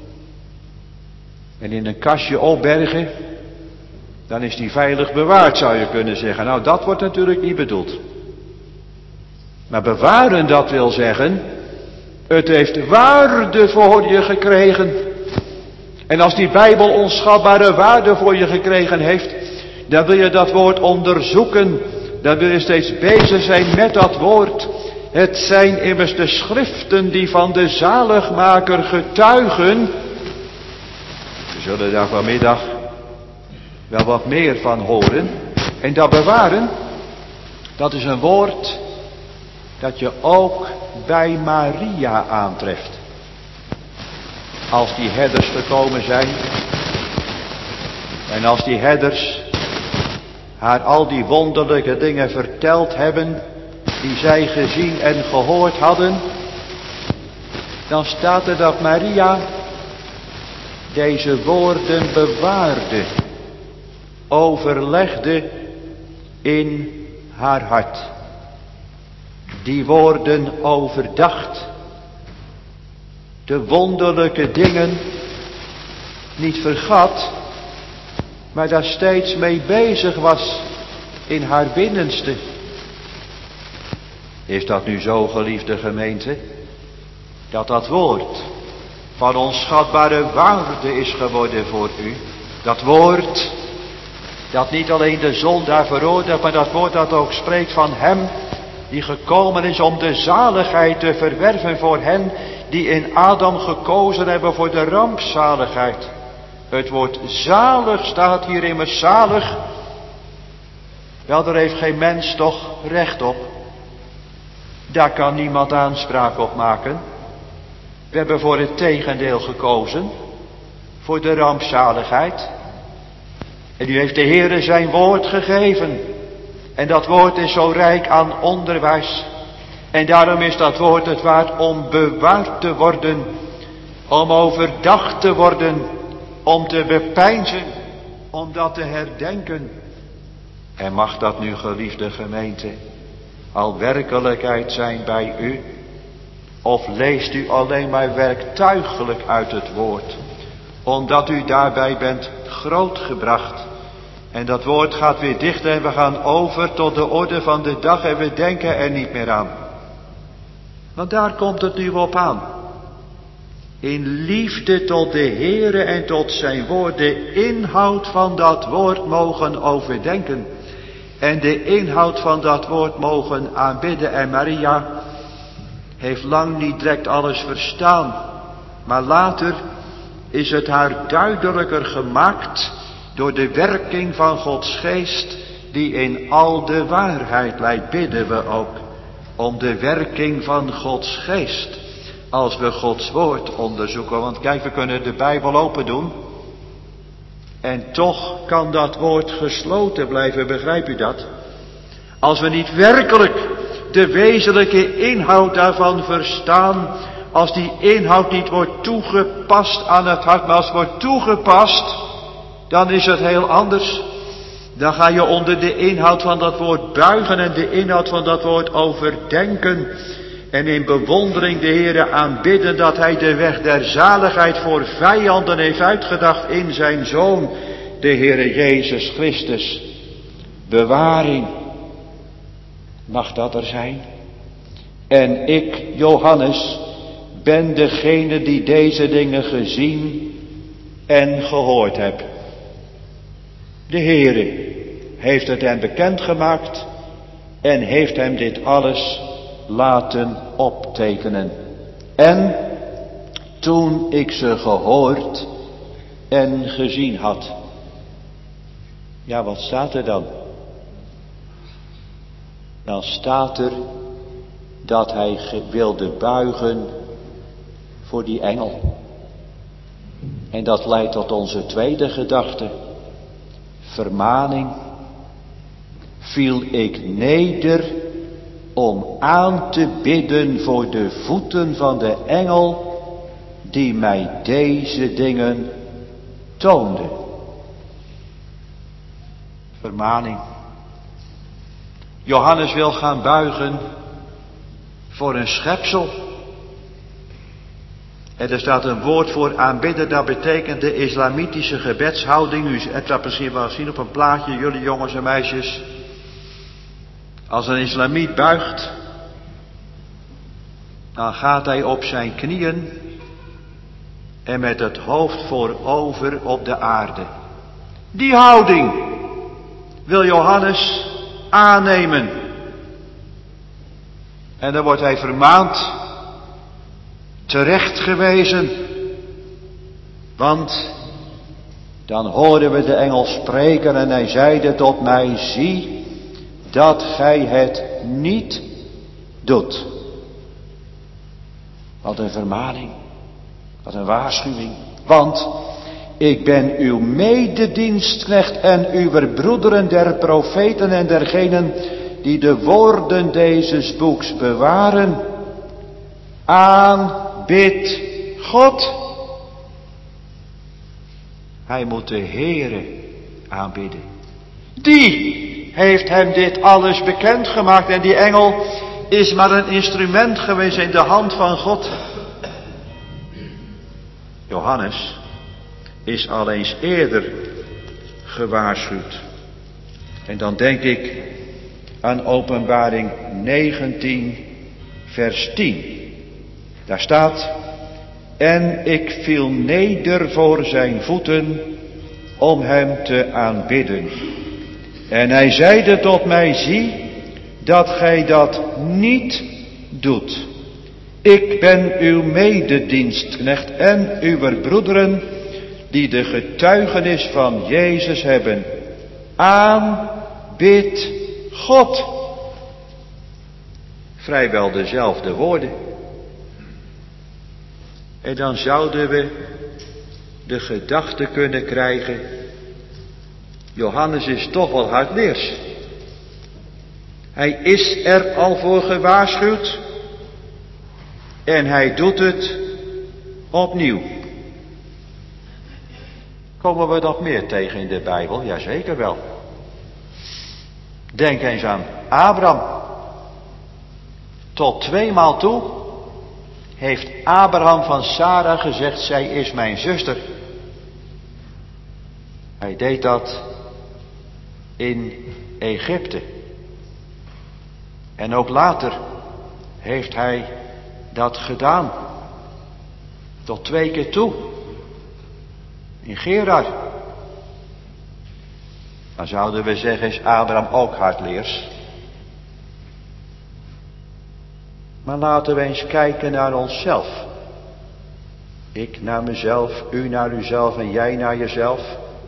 En in een kastje opbergen. Dan is die veilig bewaard, zou je kunnen zeggen. Nou, dat wordt natuurlijk niet bedoeld. Maar bewaren, dat wil zeggen, het heeft waarde voor je gekregen. En als die Bijbel onschatbare waarde voor je gekregen heeft, dan wil je dat woord onderzoeken. Dan wil je steeds bezig zijn met dat woord. Het zijn immers de schriften die van de zaligmaker getuigen. We zullen daar vanmiddag wel wat meer van horen. En dat bewaren, dat is een woord dat je ook bij Maria aantreft. Als die herders gekomen zijn. En als die herders haar al die wonderlijke dingen verteld hebben, die zij gezien en gehoord hadden, dan staat er dat Maria deze woorden bewaarde, overlegde in haar hart. Die woorden overdacht, de wonderlijke dingen niet vergat, maar daar steeds mee bezig was in haar binnenste. Is dat nu zo, geliefde gemeente, dat dat woord van onschatbare waarde is geworden voor u? Dat woord dat niet alleen de zondaar veroordeelt, maar dat woord dat ook spreekt van hem die gekomen is om de zaligheid te verwerven voor hen die in Adam gekozen hebben voor de rampzaligheid. Het woord zalig staat hier immers zalig. Wel, daar heeft geen mens toch recht op. Daar kan niemand aanspraak op maken. We hebben voor het tegendeel gekozen. Voor de rampzaligheid. En u heeft de Heere zijn woord gegeven. En dat woord is zo rijk aan onderwijs. En daarom is dat woord het waard om bewaard te worden. Om overdacht te worden. Om te bepeinzen. Om dat te herdenken. En mag dat nu, geliefde gemeente, al werkelijkheid zijn bij u? Of leest u alleen maar werktuigelijk uit het woord? Omdat u daarbij bent grootgebracht. En dat woord gaat weer dicht en we gaan over tot de orde van de dag en we denken er niet meer aan. Want daar komt het nu op aan. In liefde tot de Heere en tot zijn woord, de inhoud van dat woord mogen overdenken. En de inhoud van dat woord mogen aanbidden. En Maria heeft lang niet direct alles verstaan. Maar later is het haar duidelijker gemaakt door de werking van Gods geest die in al de waarheid leidt. Bidden we ook om de werking van Gods geest als we Gods woord onderzoeken. Want kijk, we kunnen de Bijbel open doen en toch kan dat woord gesloten blijven, begrijpt u dat? Als we niet werkelijk de wezenlijke inhoud daarvan verstaan, als die inhoud niet wordt toegepast aan het hart, maar als het wordt toegepast, dan is het heel anders. Dan ga je onder de inhoud van dat woord buigen en de inhoud van dat woord overdenken. En in bewondering de Heere aanbidden dat hij de weg der zaligheid voor vijanden heeft uitgedacht in zijn Zoon, de Heere Jezus Christus. Bewaring, mag dat er zijn? En ik, Johannes, ben degene die deze dingen gezien en gehoord heb. De Heere heeft het hem bekendgemaakt en heeft hem dit alles laten optekenen. En toen ik ze gehoord en gezien had. Ja, wat staat er dan? Dan staat er dat hij wilde buigen voor die engel. En dat leidt tot onze tweede gedachte. Vermaning. Viel ik neder om aan te bidden voor de voeten van de engel die mij deze dingen toonde. Vermaning. Johannes wil gaan buigen voor een schepsel. En er staat een woord voor aanbidden, dat betekent de islamitische gebedshouding. U hebt dat misschien wel gezien op een plaatje, jullie jongens en meisjes. Als een islamiet buigt, dan gaat hij op zijn knieën en met het hoofd voorover op de aarde. Die houding wil Johannes aannemen. En dan wordt hij vermaand, terecht gewezen. Want dan horen we de engel spreken en hij zeide tot mij, zie dat gij het niet doet. Wat een vermaning, wat een waarschuwing. Want ik ben uw mededienstknecht en uw broederen der profeten en dergenen die de woorden deze boeks bewaren. Aanbid God. Hij moet de Heere aanbidden. Die heeft hem dit alles bekendgemaakt en die engel is maar een instrument geweest in de hand van God. Johannes is al eens eerder gewaarschuwd. En dan denk ik aan Openbaring negentien vers tien. Daar staat, en ik viel neder voor zijn voeten om hem te aanbidden. En hij zeide tot mij, zie dat gij dat niet doet. Ik ben uw mededienstknecht en uw broederen die de getuigenis van Jezus hebben. Aanbid God. Vrijwel dezelfde woorden. En dan zouden we de gedachte kunnen krijgen, Johannes is toch wel hardleers. Hij is er al voor gewaarschuwd en hij doet het opnieuw. Komen we dat meer tegen in de Bijbel? Jazeker wel. Denk eens aan Abraham. Tot tweemaal toe heeft Abraham van Sarah gezegd, zij is mijn zuster. Hij deed dat in Egypte. En ook later heeft hij dat gedaan. Tot twee keer toe. In Gerar. Dan zouden we zeggen, is Abraham ook hardleers. Maar laten we eens kijken naar onszelf. Ik naar mezelf, u naar uzelf en jij naar jezelf.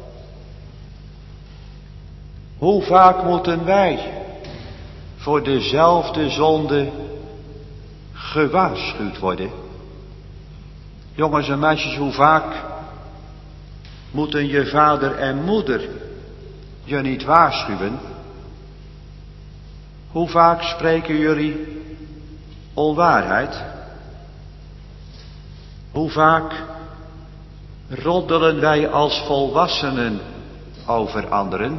Hoe vaak moeten wij voor dezelfde zonde gewaarschuwd worden? Jongens en meisjes, hoe vaak moeten je vader en moeder je niet waarschuwen? Hoe vaak spreken jullie onwaarheid? Hoe vaak roddelen wij als volwassenen over anderen?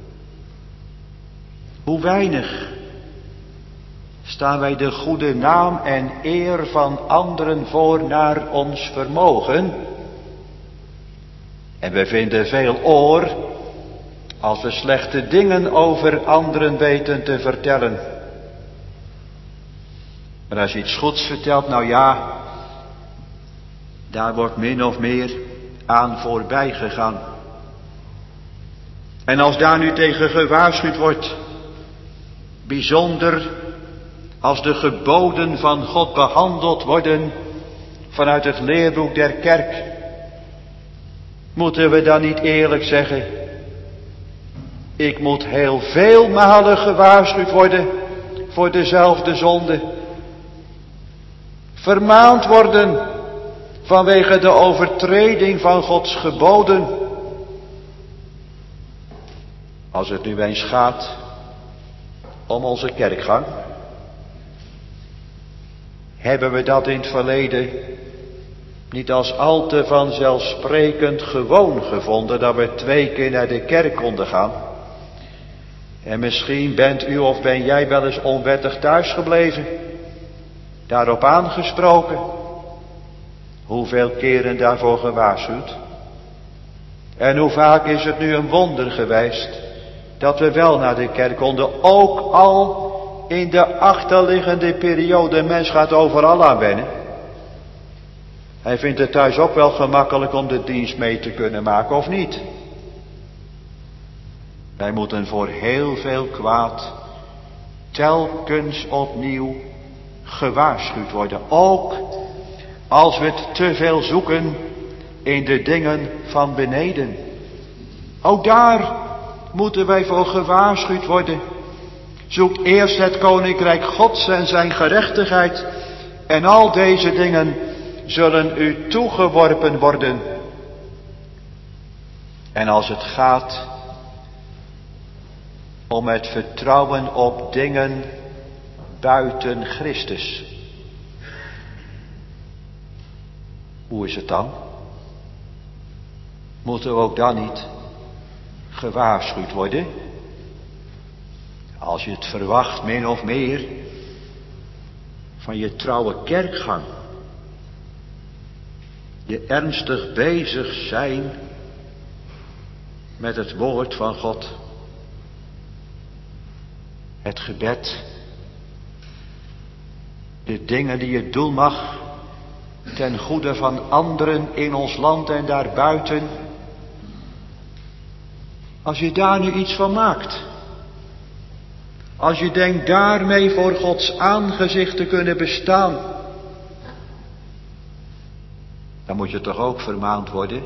Hoe weinig staan wij de goede naam en eer van anderen voor naar ons vermogen? En we vinden veel oor als we slechte dingen over anderen weten te vertellen. Maar als je iets goeds vertelt, nou ja, daar wordt min of meer aan voorbij gegaan. En als daar nu tegen gewaarschuwd wordt, bijzonder als de geboden van God behandeld worden vanuit het leerboek der kerk, moeten we dan niet eerlijk zeggen, ik moet heel veel malen gewaarschuwd worden voor dezelfde zonde. Vermaand worden vanwege de overtreding van Gods geboden. Als het nu eens gaat om onze kerkgang, hebben we dat in het verleden niet als al te vanzelfsprekend gewoon gevonden dat we twee keer naar de kerk konden gaan. En misschien bent u of ben jij wel eens onwettig thuisgebleven, daarop aangesproken. Hoeveel keren daarvoor gewaarschuwd? En hoe vaak is het nu een wonder geweest dat we wel naar de kerk konden, ook al in de achterliggende periode. De mens gaat overal aan wennen. Hij vindt het thuis ook wel gemakkelijk om de dienst mee te kunnen maken, of niet? Wij moeten voor heel veel kwaad telkens opnieuw gewaarschuwd worden. Ook als we het te veel zoeken in de dingen van beneden. Ook daar moeten wij voor gewaarschuwd worden. Zoek eerst het koninkrijk Gods en zijn gerechtigheid, en al deze dingen zullen u toegeworpen worden. En als het gaat om het vertrouwen op dingen buiten Christus, hoe is het dan? Moeten we ook dan niet gewaarschuwd worden? Als je het verwacht min of meer van je trouwe kerkgang, je ernstig bezig zijn met het woord van God, het gebed, de dingen die je doen mag ten goede van anderen in ons land en daarbuiten. Als je daar nu iets van maakt, als je denkt daarmee voor Gods aangezicht te kunnen bestaan, dan moet je toch ook vermaand worden.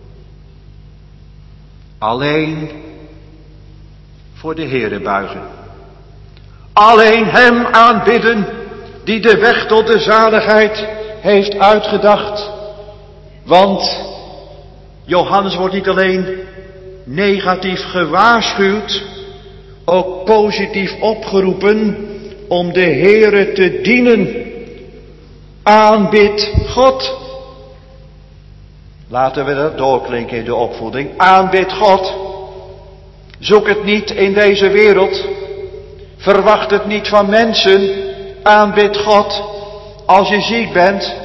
Alleen voor de Heere buigen. Alleen Hem aanbidden die de weg tot de zaligheid heeft uitgedacht. Want Johannes wordt niet alleen negatief gewaarschuwd, ook positief opgeroepen om de Heere te dienen. Aanbid God. Laten we dat doorklinken in de opvoeding. Aanbid God. Zoek het niet in deze wereld. Verwacht het niet van mensen. Aanbid God. Als je ziek bent,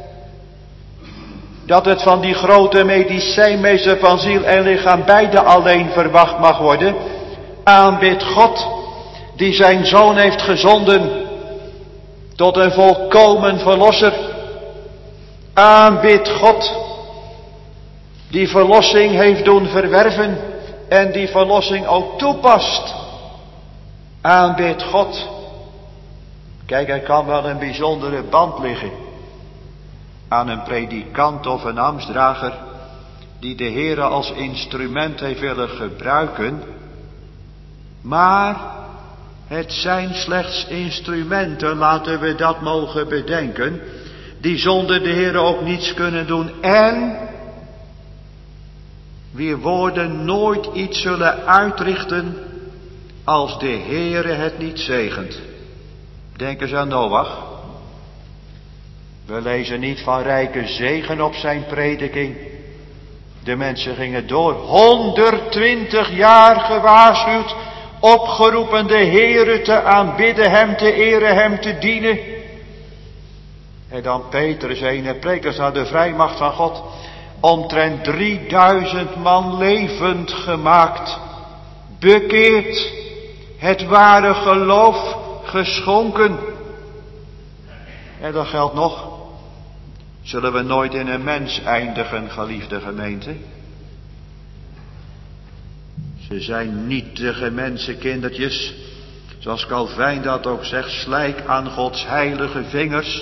dat het van die grote medicijnmeester van ziel en lichaam beide alleen verwacht mag worden. Aanbid God, die zijn zoon heeft gezonden tot een volkomen verlosser. Aanbid God, die verlossing heeft doen verwerven en die verlossing ook toepast. Aanbid God. Kijk, er kan wel een bijzondere band liggen aan een predikant of een ambtsdrager die de Heere als instrument heeft willen gebruiken. Maar het zijn slechts instrumenten, laten we dat mogen bedenken, die zonder de Heere ook niets kunnen doen en wier woorden nooit iets zullen uitrichten als de Heere het niet zegent. Denk eens aan Noach. We lezen niet van rijke zegen op zijn prediking. De mensen gingen door, honderdtwintig jaar gewaarschuwd, opgeroepen de Heere te aanbidden, Hem te eren, Hem te dienen. En dan Petrus, ene prekers naar de vrijmacht van God, omtrent drieduizend man levend gemaakt, bekeerd, het ware geloof geschonken. En dat geldt nog. Zullen we nooit in een mens eindigen, geliefde gemeente? Ze zijn nietige mensenkindertjes, zoals Calvijn dat ook zegt, slijk aan Gods heilige vingers,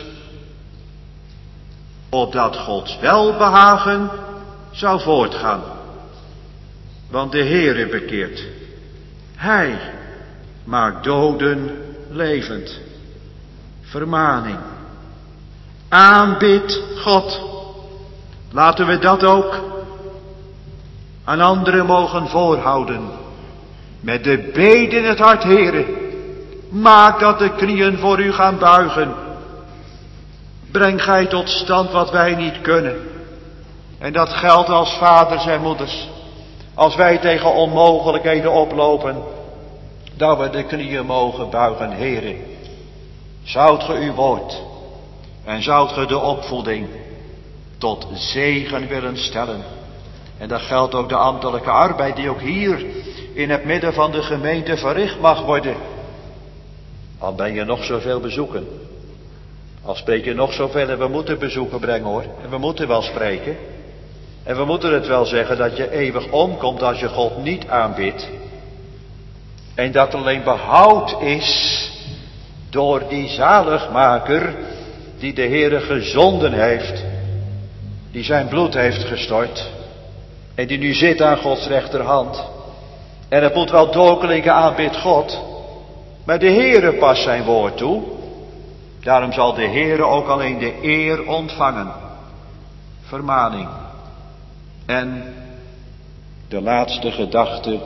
opdat Gods welbehagen zou voortgaan. Want de Heere bekeert. Hij maakt doden levend. Vermaning. Aanbid God. Laten we dat ook aan anderen mogen voorhouden. Met de bede in het hart, Heere. Maak dat de knieën voor u gaan buigen. Breng gij tot stand wat wij niet kunnen. En dat geldt als vaders en moeders. Als wij tegen onmogelijkheden oplopen, dat we de knieën mogen buigen, Heere. Zoudt ge uw woord en zoudt ge de opvoeding tot zegen willen stellen. En dat geldt ook de ambtelijke arbeid die ook hier in het midden van de gemeente verricht mag worden. Al ben je nog zoveel bezoeken. Al spreek je nog zoveel en we moeten bezoeken brengen hoor. En we moeten wel spreken. En we moeten het wel zeggen dat je eeuwig omkomt als je God niet aanbidt. En dat alleen behoud is door die zaligmaker die de Heere gezonden heeft. Die zijn bloed heeft gestort. En die nu zit aan Gods rechterhand. En het moet wel doorklinken, aanbid God. Maar de Heere past zijn woord toe. Daarom zal de Heere ook alleen de eer ontvangen. Vermaning. En de laatste gedachte,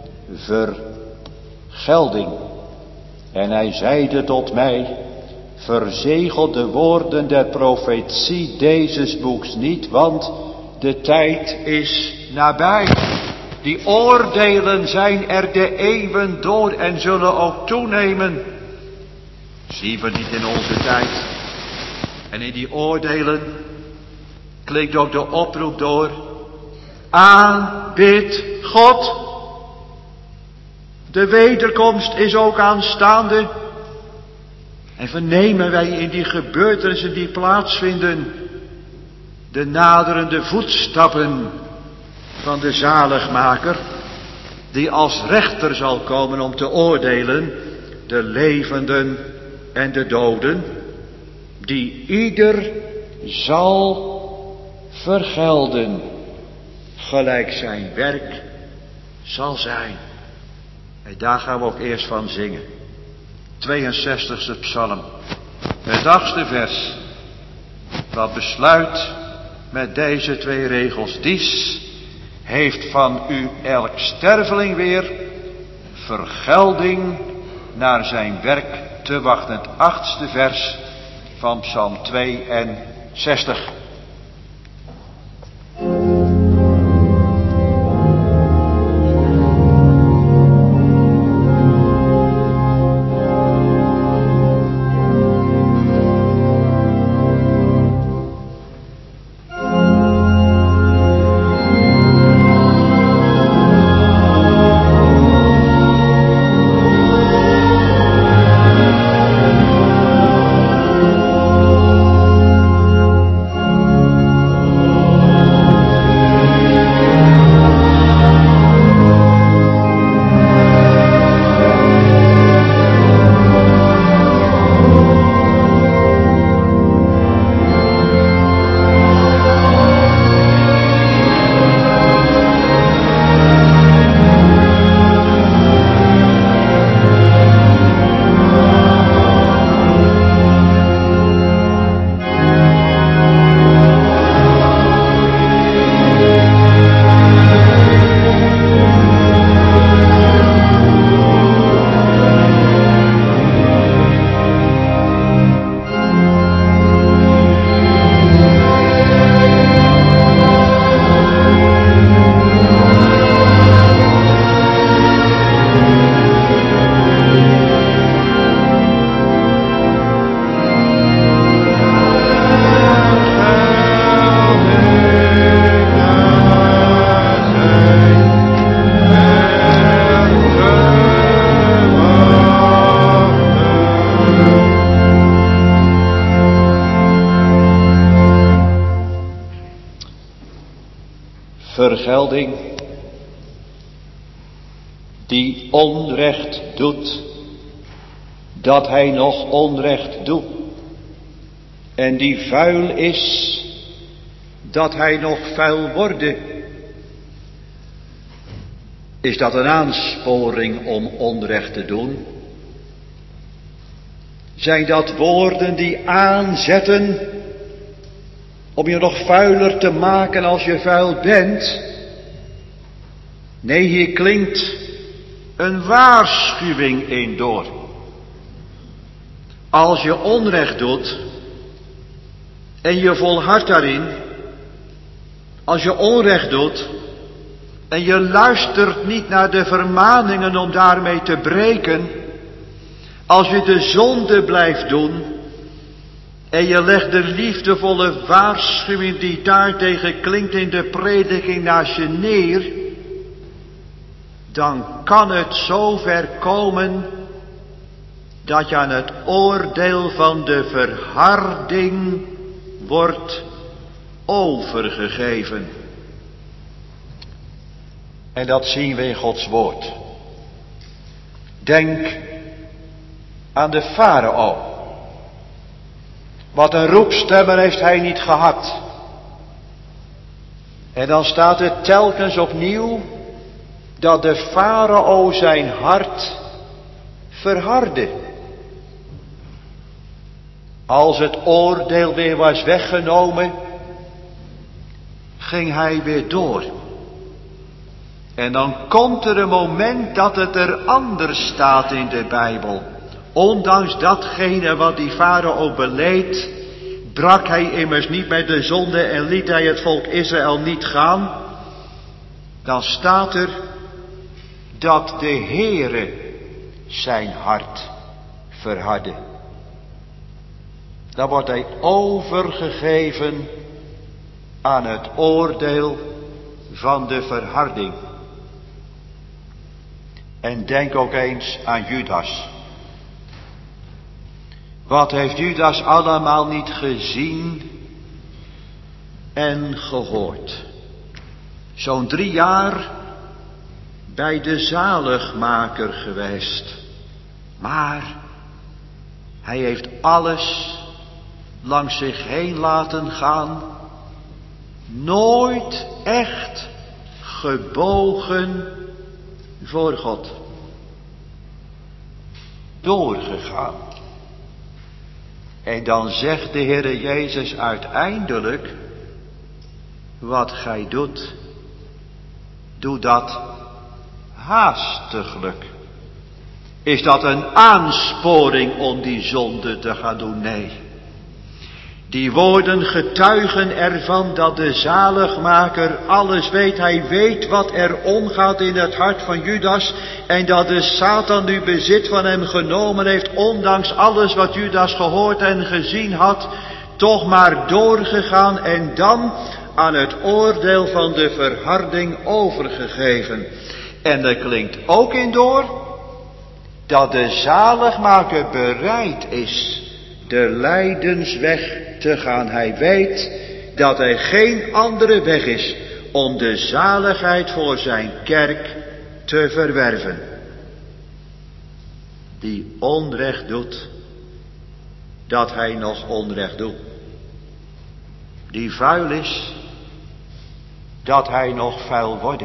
vergelding. En hij zeide tot mij, verzegel de woorden der profetie dezes boeks niet, want de tijd is nabij. Die oordelen zijn er de eeuwen door en zullen ook toenemen. Zien we niet in onze tijd. En in die oordelen klinkt ook de oproep door. Aanbid God. De wederkomst is ook aanstaande. En vernemen wij in die gebeurtenissen die plaatsvinden de naderende voetstappen van de zaligmaker, die als rechter zal komen om te oordelen de levenden en de doden, die ieder zal vergelden gelijk zijn werk zal zijn. En daar gaan we ook eerst van zingen. tweeënzestigste psalm, het achtste vers, wat besluit met deze twee regels. Dies heeft van u elk sterveling weer vergelding naar zijn werk te wachten. Het achtste vers van psalm tweeënzestig. vergelding. Die onrecht doet, dat hij nog onrecht doet. En die vuil is, dat hij nog vuil wordt. Is dat een aansporing om onrecht te doen? Zijn dat woorden die aanzetten om je nog vuiler te maken als je vuil bent? Nee, hier klinkt een waarschuwing in door. Als je onrecht doet en je volhardt daarin, als je onrecht doet en je luistert niet naar de vermaningen om daarmee te breken, als je de zonde blijft doen en je legt de liefdevolle waarschuwing die daartegen klinkt in de prediking naast je neer, dan kan het zover komen dat je aan het oordeel van de verharding wordt overgegeven. En dat zien we in Gods woord. Denk aan de farao. Wat een roepstemmer heeft hij niet gehad. En dan staat het telkens opnieuw dat de farao zijn hart verhardde. Als het oordeel weer was weggenomen, ging hij weer door. En dan komt er een moment dat het er anders staat in de Bijbel. Ondanks datgene wat die farao beleed, brak hij immers niet met de zonde en liet hij het volk Israël niet gaan. Dan staat er dat de Heere zijn hart verhardde. Dan wordt hij overgegeven aan het oordeel van de verharding. En denk ook eens aan Judas. Wat heeft Judas allemaal niet gezien en gehoord? Zo'n drie jaar bij de zaligmaker geweest. Maar hij heeft alles langs zich heen laten gaan. Nooit echt gebogen voor God. Doorgegaan. En dan zegt de Heere Jezus uiteindelijk: wat gij doet, doe dat haastiglijk. Is dat een aansporing om die zonde te gaan doen? Nee. Die woorden getuigen ervan dat de zaligmaker alles weet. Hij weet wat er omgaat in het hart van Judas. En dat de Satan nu bezit van hem genomen heeft. Ondanks alles wat Judas gehoord en gezien had. Toch maar doorgegaan en dan aan het oordeel van de verharding overgegeven. En er klinkt ook in door dat de zaligmaker bereid is de lijdensweg te gaan. Hij weet dat er geen andere weg is om de zaligheid voor zijn kerk te verwerven. Die onrecht doet, dat hij nog onrecht doet. Die vuil is, dat hij nog vuil wordt.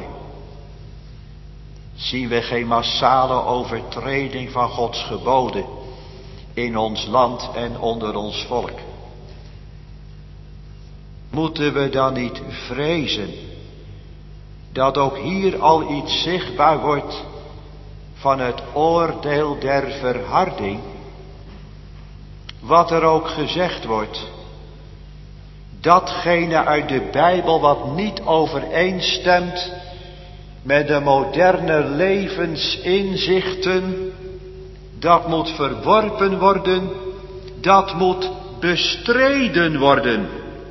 Zien we geen massale overtreding van Gods geboden in ons land en onder ons volk? Moeten we dan niet vrezen dat ook hier al iets zichtbaar wordt van het oordeel der verharding? Wat er ook gezegd wordt, datgene uit de Bijbel wat niet overeenstemt met de moderne levensinzichten, dat moet verworpen worden, dat moet bestreden worden.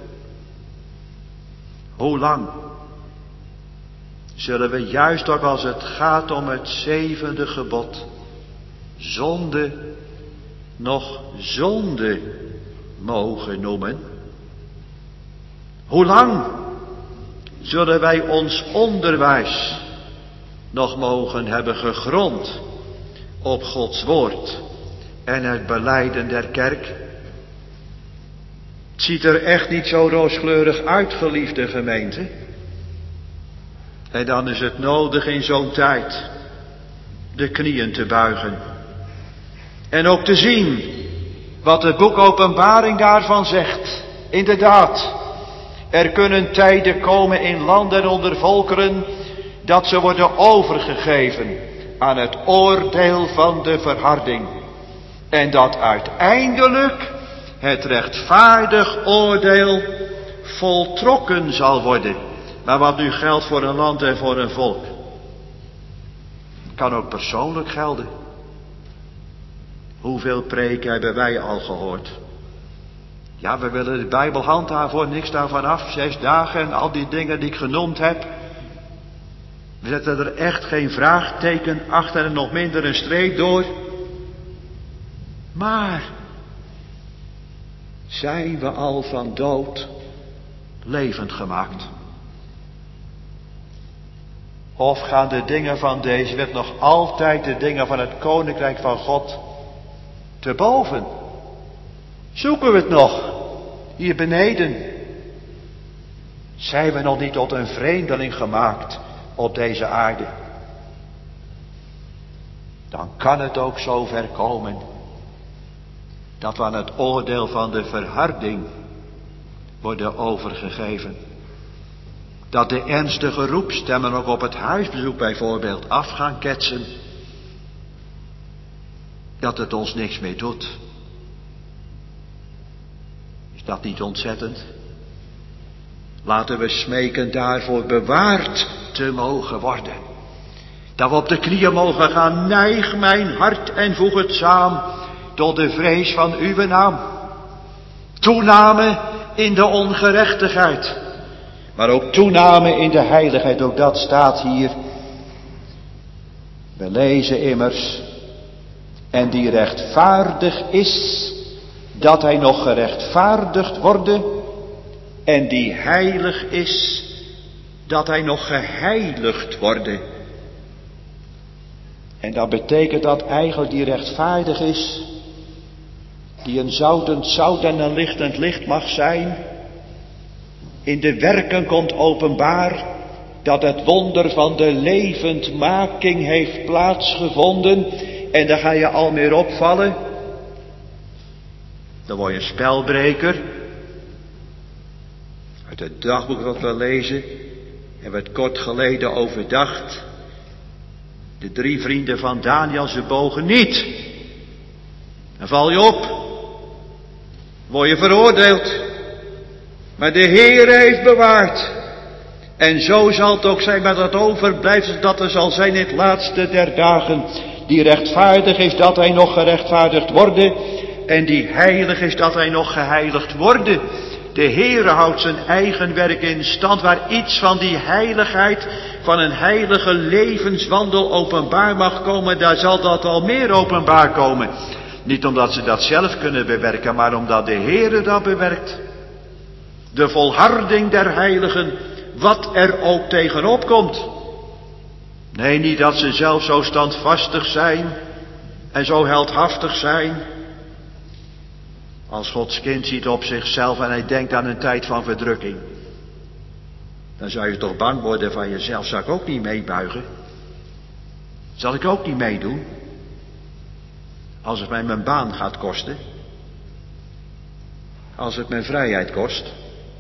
Hoe lang zullen we juist ook als het gaat om het zevende gebod zonde nog zonde mogen noemen? Hoe lang zullen wij ons onderwijs nog mogen hebben gegrond op Gods woord en het belijden der kerk. Het ziet er echt niet zo rooskleurig uit, geliefde gemeente. En dan is het nodig in zo'n tijd de knieën te buigen. En ook te zien wat het boek Openbaring daarvan zegt. Inderdaad, er kunnen tijden komen in landen en onder volkeren dat ze worden overgegeven aan het oordeel van de verharding. En dat uiteindelijk het rechtvaardig oordeel voltrokken zal worden. Maar wat nu geldt voor een land en voor een volk, kan ook persoonlijk gelden. Hoeveel preken hebben wij al gehoord? Ja, we willen de Bijbel handhaven, voor niks daarvan af. Zes dagen en al die dingen die ik genoemd heb. We zetten er echt geen vraagteken achter en nog minder een streep door. Maar zijn we al van dood levend gemaakt? Of gaan de dingen van deze wet nog altijd de dingen van het koninkrijk van God te boven? Zoeken we het nog hier beneden? Zijn we nog niet tot een vreemdeling gemaakt op deze aarde? Dan kan het ook zo ver komen dat we aan het oordeel van de verharding worden overgegeven. Dat de ernstige roepstemmen ook op het huisbezoek bijvoorbeeld af gaan ketsen. Dat het ons niks meer doet. Is dat niet ontzettend? Laten we smeken daarvoor bewaard te mogen worden. Dat we op de knieën mogen gaan. Neig mijn hart en voeg het saam tot de vrees van uw naam. Toename in de ongerechtigheid. Maar ook toename in de heiligheid. Ook dat staat hier. We lezen immers. En die rechtvaardig is, dat hij nog gerechtvaardigd worden. En die heilig is, dat hij nog geheiligd worden. En dat betekent dat eigenlijk die rechtvaardig is, die een zoutend zout en een lichtend licht mag zijn, in de werken komt openbaar dat het wonder van de levendmaking heeft plaatsgevonden. En daar ga je al meer opvallen. Dan word je een spelbreker. Uit het dagboek wat we lezen, hebben we het kort geleden overdacht. De drie vrienden van Daniel, ze bogen niet. Dan val je op. Word je veroordeeld. Maar de Heere heeft bewaard. En zo zal het ook zijn met het overblijfsel dat er zal zijn in het laatste der dagen. Die rechtvaardig is dat hij nog gerechtvaardigd worden. En die heilig is dat hij nog geheiligd worden. De Heere houdt zijn eigen werk in stand. Waar iets van die heiligheid, van een heilige levenswandel openbaar mag komen, daar zal dat al meer openbaar komen. Niet omdat ze dat zelf kunnen bewerken, maar omdat de Heere dat bewerkt. De volharding der heiligen, wat er ook tegenop komt. Nee, niet dat ze zelf zo standvastig zijn en zo heldhaftig zijn. Als Gods kind ziet op zichzelf en hij denkt aan een tijd van verdrukking. Dan zou je toch bang worden van jezelf. Zal ik ook niet meebuigen? Zal ik ook niet meedoen? Als het mij mijn baan gaat kosten. Als het mijn vrijheid kost.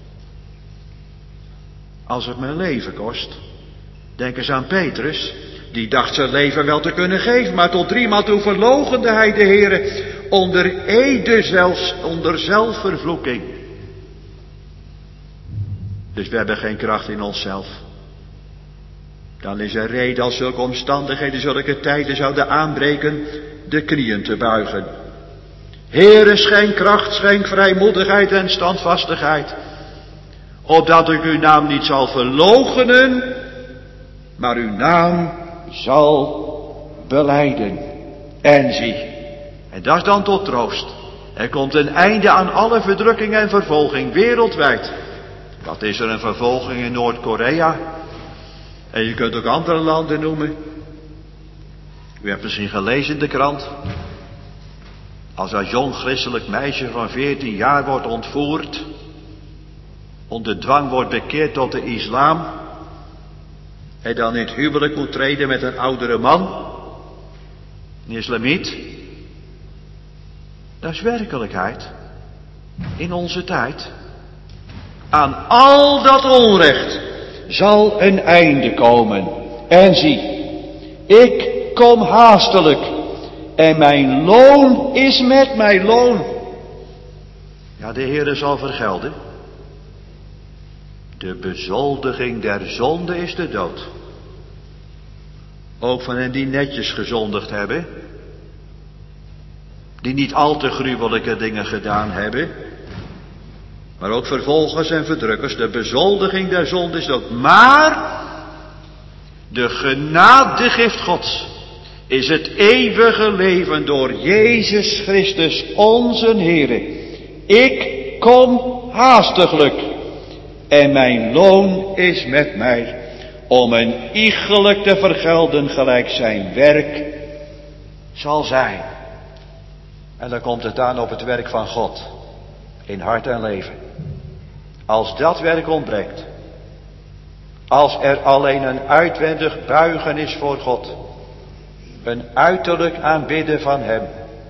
Als het mijn leven kost. Denk eens aan Petrus. Die dacht zijn leven wel te kunnen geven. Maar tot driemaal toe verloochende hij de Heere. Onder ede zelfs. Onder zelfvervloeking. Dus we hebben geen kracht in onszelf. Dan is er reden als zulke omstandigheden, zulke tijden zouden aanbreken, de knieën te buigen. Heere, schenk kracht, schenk vrijmoedigheid en standvastigheid. Opdat ik uw naam niet zal verloochenen, maar uw naam zal belijden. En zie, en dat is dan tot troost. Er komt een einde aan alle verdrukking en vervolging wereldwijd. Wat is er een vervolging in Noord-Korea? En je kunt ook andere landen noemen. U hebt misschien gelezen in de krant. Als een jong christelijk meisje van veertien jaar wordt ontvoerd, onder dwang wordt bekeerd tot de islam, en dan in het huwelijk moet treden met een oudere man, een islamiet. Dat is werkelijkheid in onze tijd. Aan al dat onrecht zal een einde komen. En zie, ik kom haastelijk en mijn loon is met mijn loon. Ja, de Heere zal vergelden. De bezoldiging der zonde is de dood. Ook van hen die netjes gezondigd hebben. Die niet al te gruwelijke dingen gedaan hebben. Maar ook vervolgers en verdrukkers. De bezoldiging der zonde is dood. Maar de genadegift Gods is het eeuwige leven door Jezus Christus onze Heere. Ik kom haastiglijk en mijn loon is met mij, om een iegelijk te vergelden gelijk zijn werk zal zijn. En dan komt het aan op het werk van God, in hart en leven. Als dat werk ontbreekt, als er alleen een uitwendig buigen is voor God, een uiterlijk aanbidden van hem,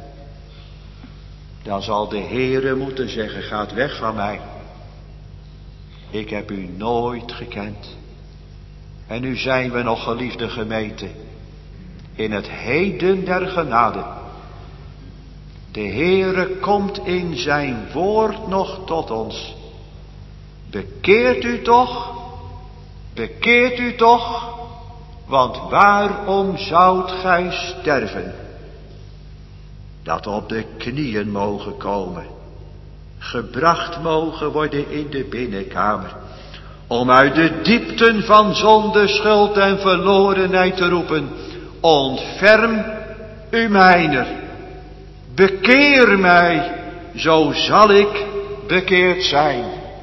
dan zal de Heere moeten zeggen, gaat weg van mij. Ik heb u nooit gekend. En nu zijn we nog, geliefde gemeente, in het heden der genade. De Heere komt in zijn woord nog tot ons. Bekeert u toch, bekeert u toch, want waarom zoudt gij sterven? Dat op de knieën mogen komen, gebracht mogen worden in de binnenkamer, om uit de diepten van zonde, schuld en verlorenheid te roepen, ontferm u mijner, bekeer mij, zo zal ik bekeerd zijn.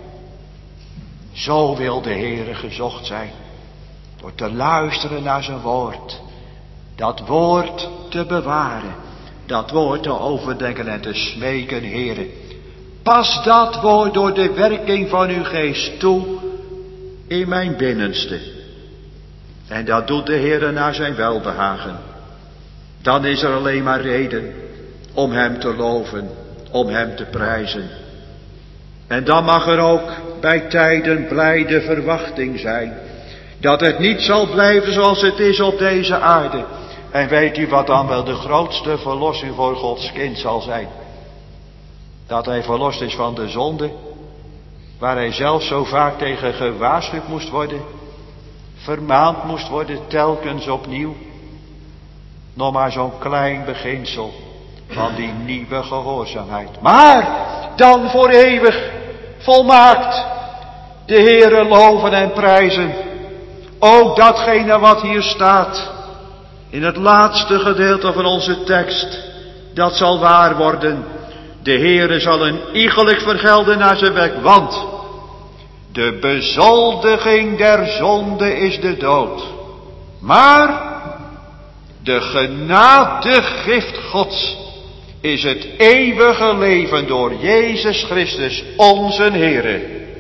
Zo wil de Heere gezocht zijn, door te luisteren naar zijn woord, dat woord te bewaren, dat woord te overdenken en te smeken, Heere. Pas dat woord door de werking van uw geest toe in mijn binnenste. En dat doet de Heere naar zijn welbehagen. Dan is er alleen maar reden om hem te loven, om hem te prijzen. En dan mag er ook bij tijden blijde verwachting zijn, dat het niet zal blijven zoals het is op deze aarde. En weet u wat dan wel de grootste verlossing voor Gods kind zal zijn? Dat hij verlost is van de zonde, waar hij zelf zo vaak tegen gewaarschuwd moest worden, vermaand moest worden telkens opnieuw. Nog maar zo'n klein beginsel van die nieuwe gehoorzaamheid. Maar dan voor eeuwig volmaakt de Heere loven en prijzen. Ook datgene wat hier staat in het laatste gedeelte van onze tekst, dat zal waar worden. De Heere zal een iegelijk vergelden naar zijn werk, want de bezoldiging der zonde is de dood. Maar de genadegift Gods is het eeuwige leven door Jezus Christus onze Heere.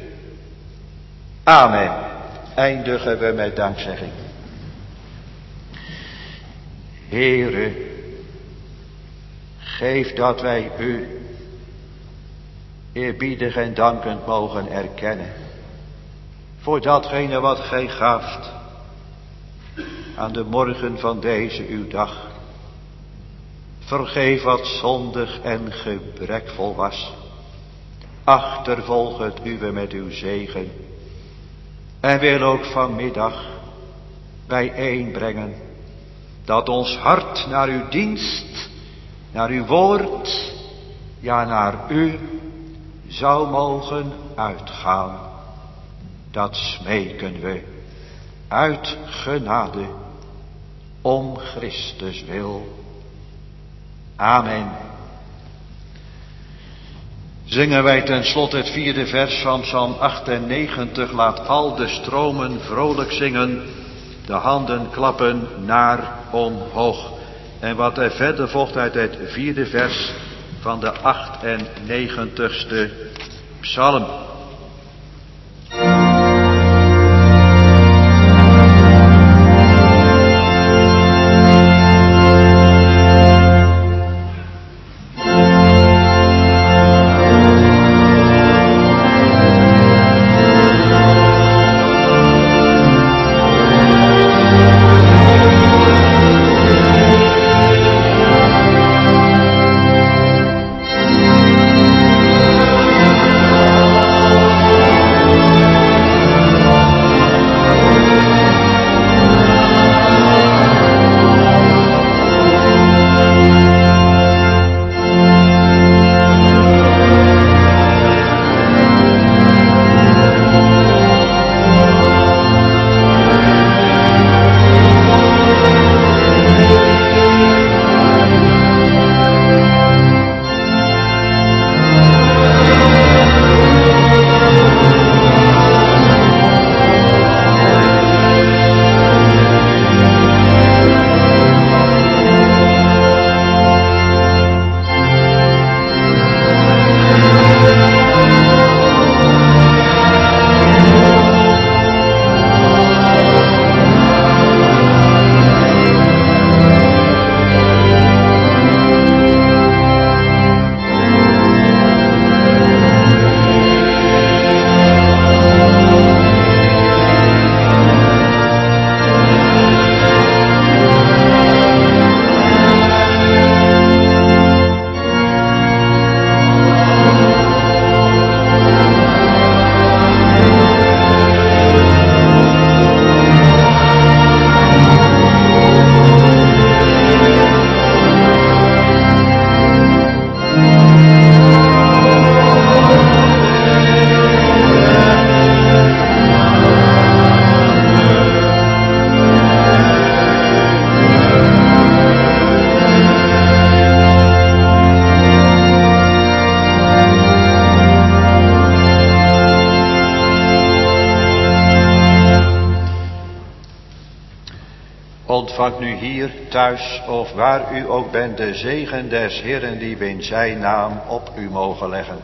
Amen. Eindigen we met dankzegging. Heere, geef dat wij u eerbiedig en dankend mogen erkennen voor datgene wat gij gaaft aan de morgen van deze uw dag. Vergeef wat zondig en gebrekvol was. Achtervolg het uwe met uw zegen. En wil ook vanmiddag bijeenbrengen dat ons hart naar uw dienst, naar uw woord, ja naar u zou mogen uitgaan. Dat smeken we uit genade om Christus wil. Amen. Zingen wij ten slotte het vierde vers van Psalm achtennegentig. Laat al de stromen vrolijk zingen, de handen klappen naar omhoog. En wat er verder volgt uit het vierde vers van de achtennegentigste psalm. Ontvangt nu hier thuis of waar u ook bent de zegen des Heeren die we in zijn naam op u mogen leggen.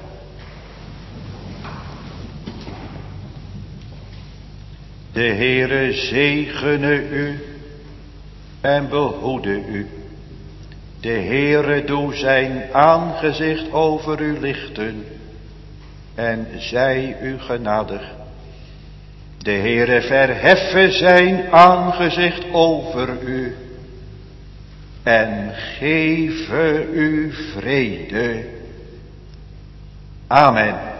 De Heere zegene u en behoede u. De Heere doe zijn aangezicht over u lichten en zij u genadig. De Heere verheffe zijn aangezicht over u en geeve u vrede. Amen.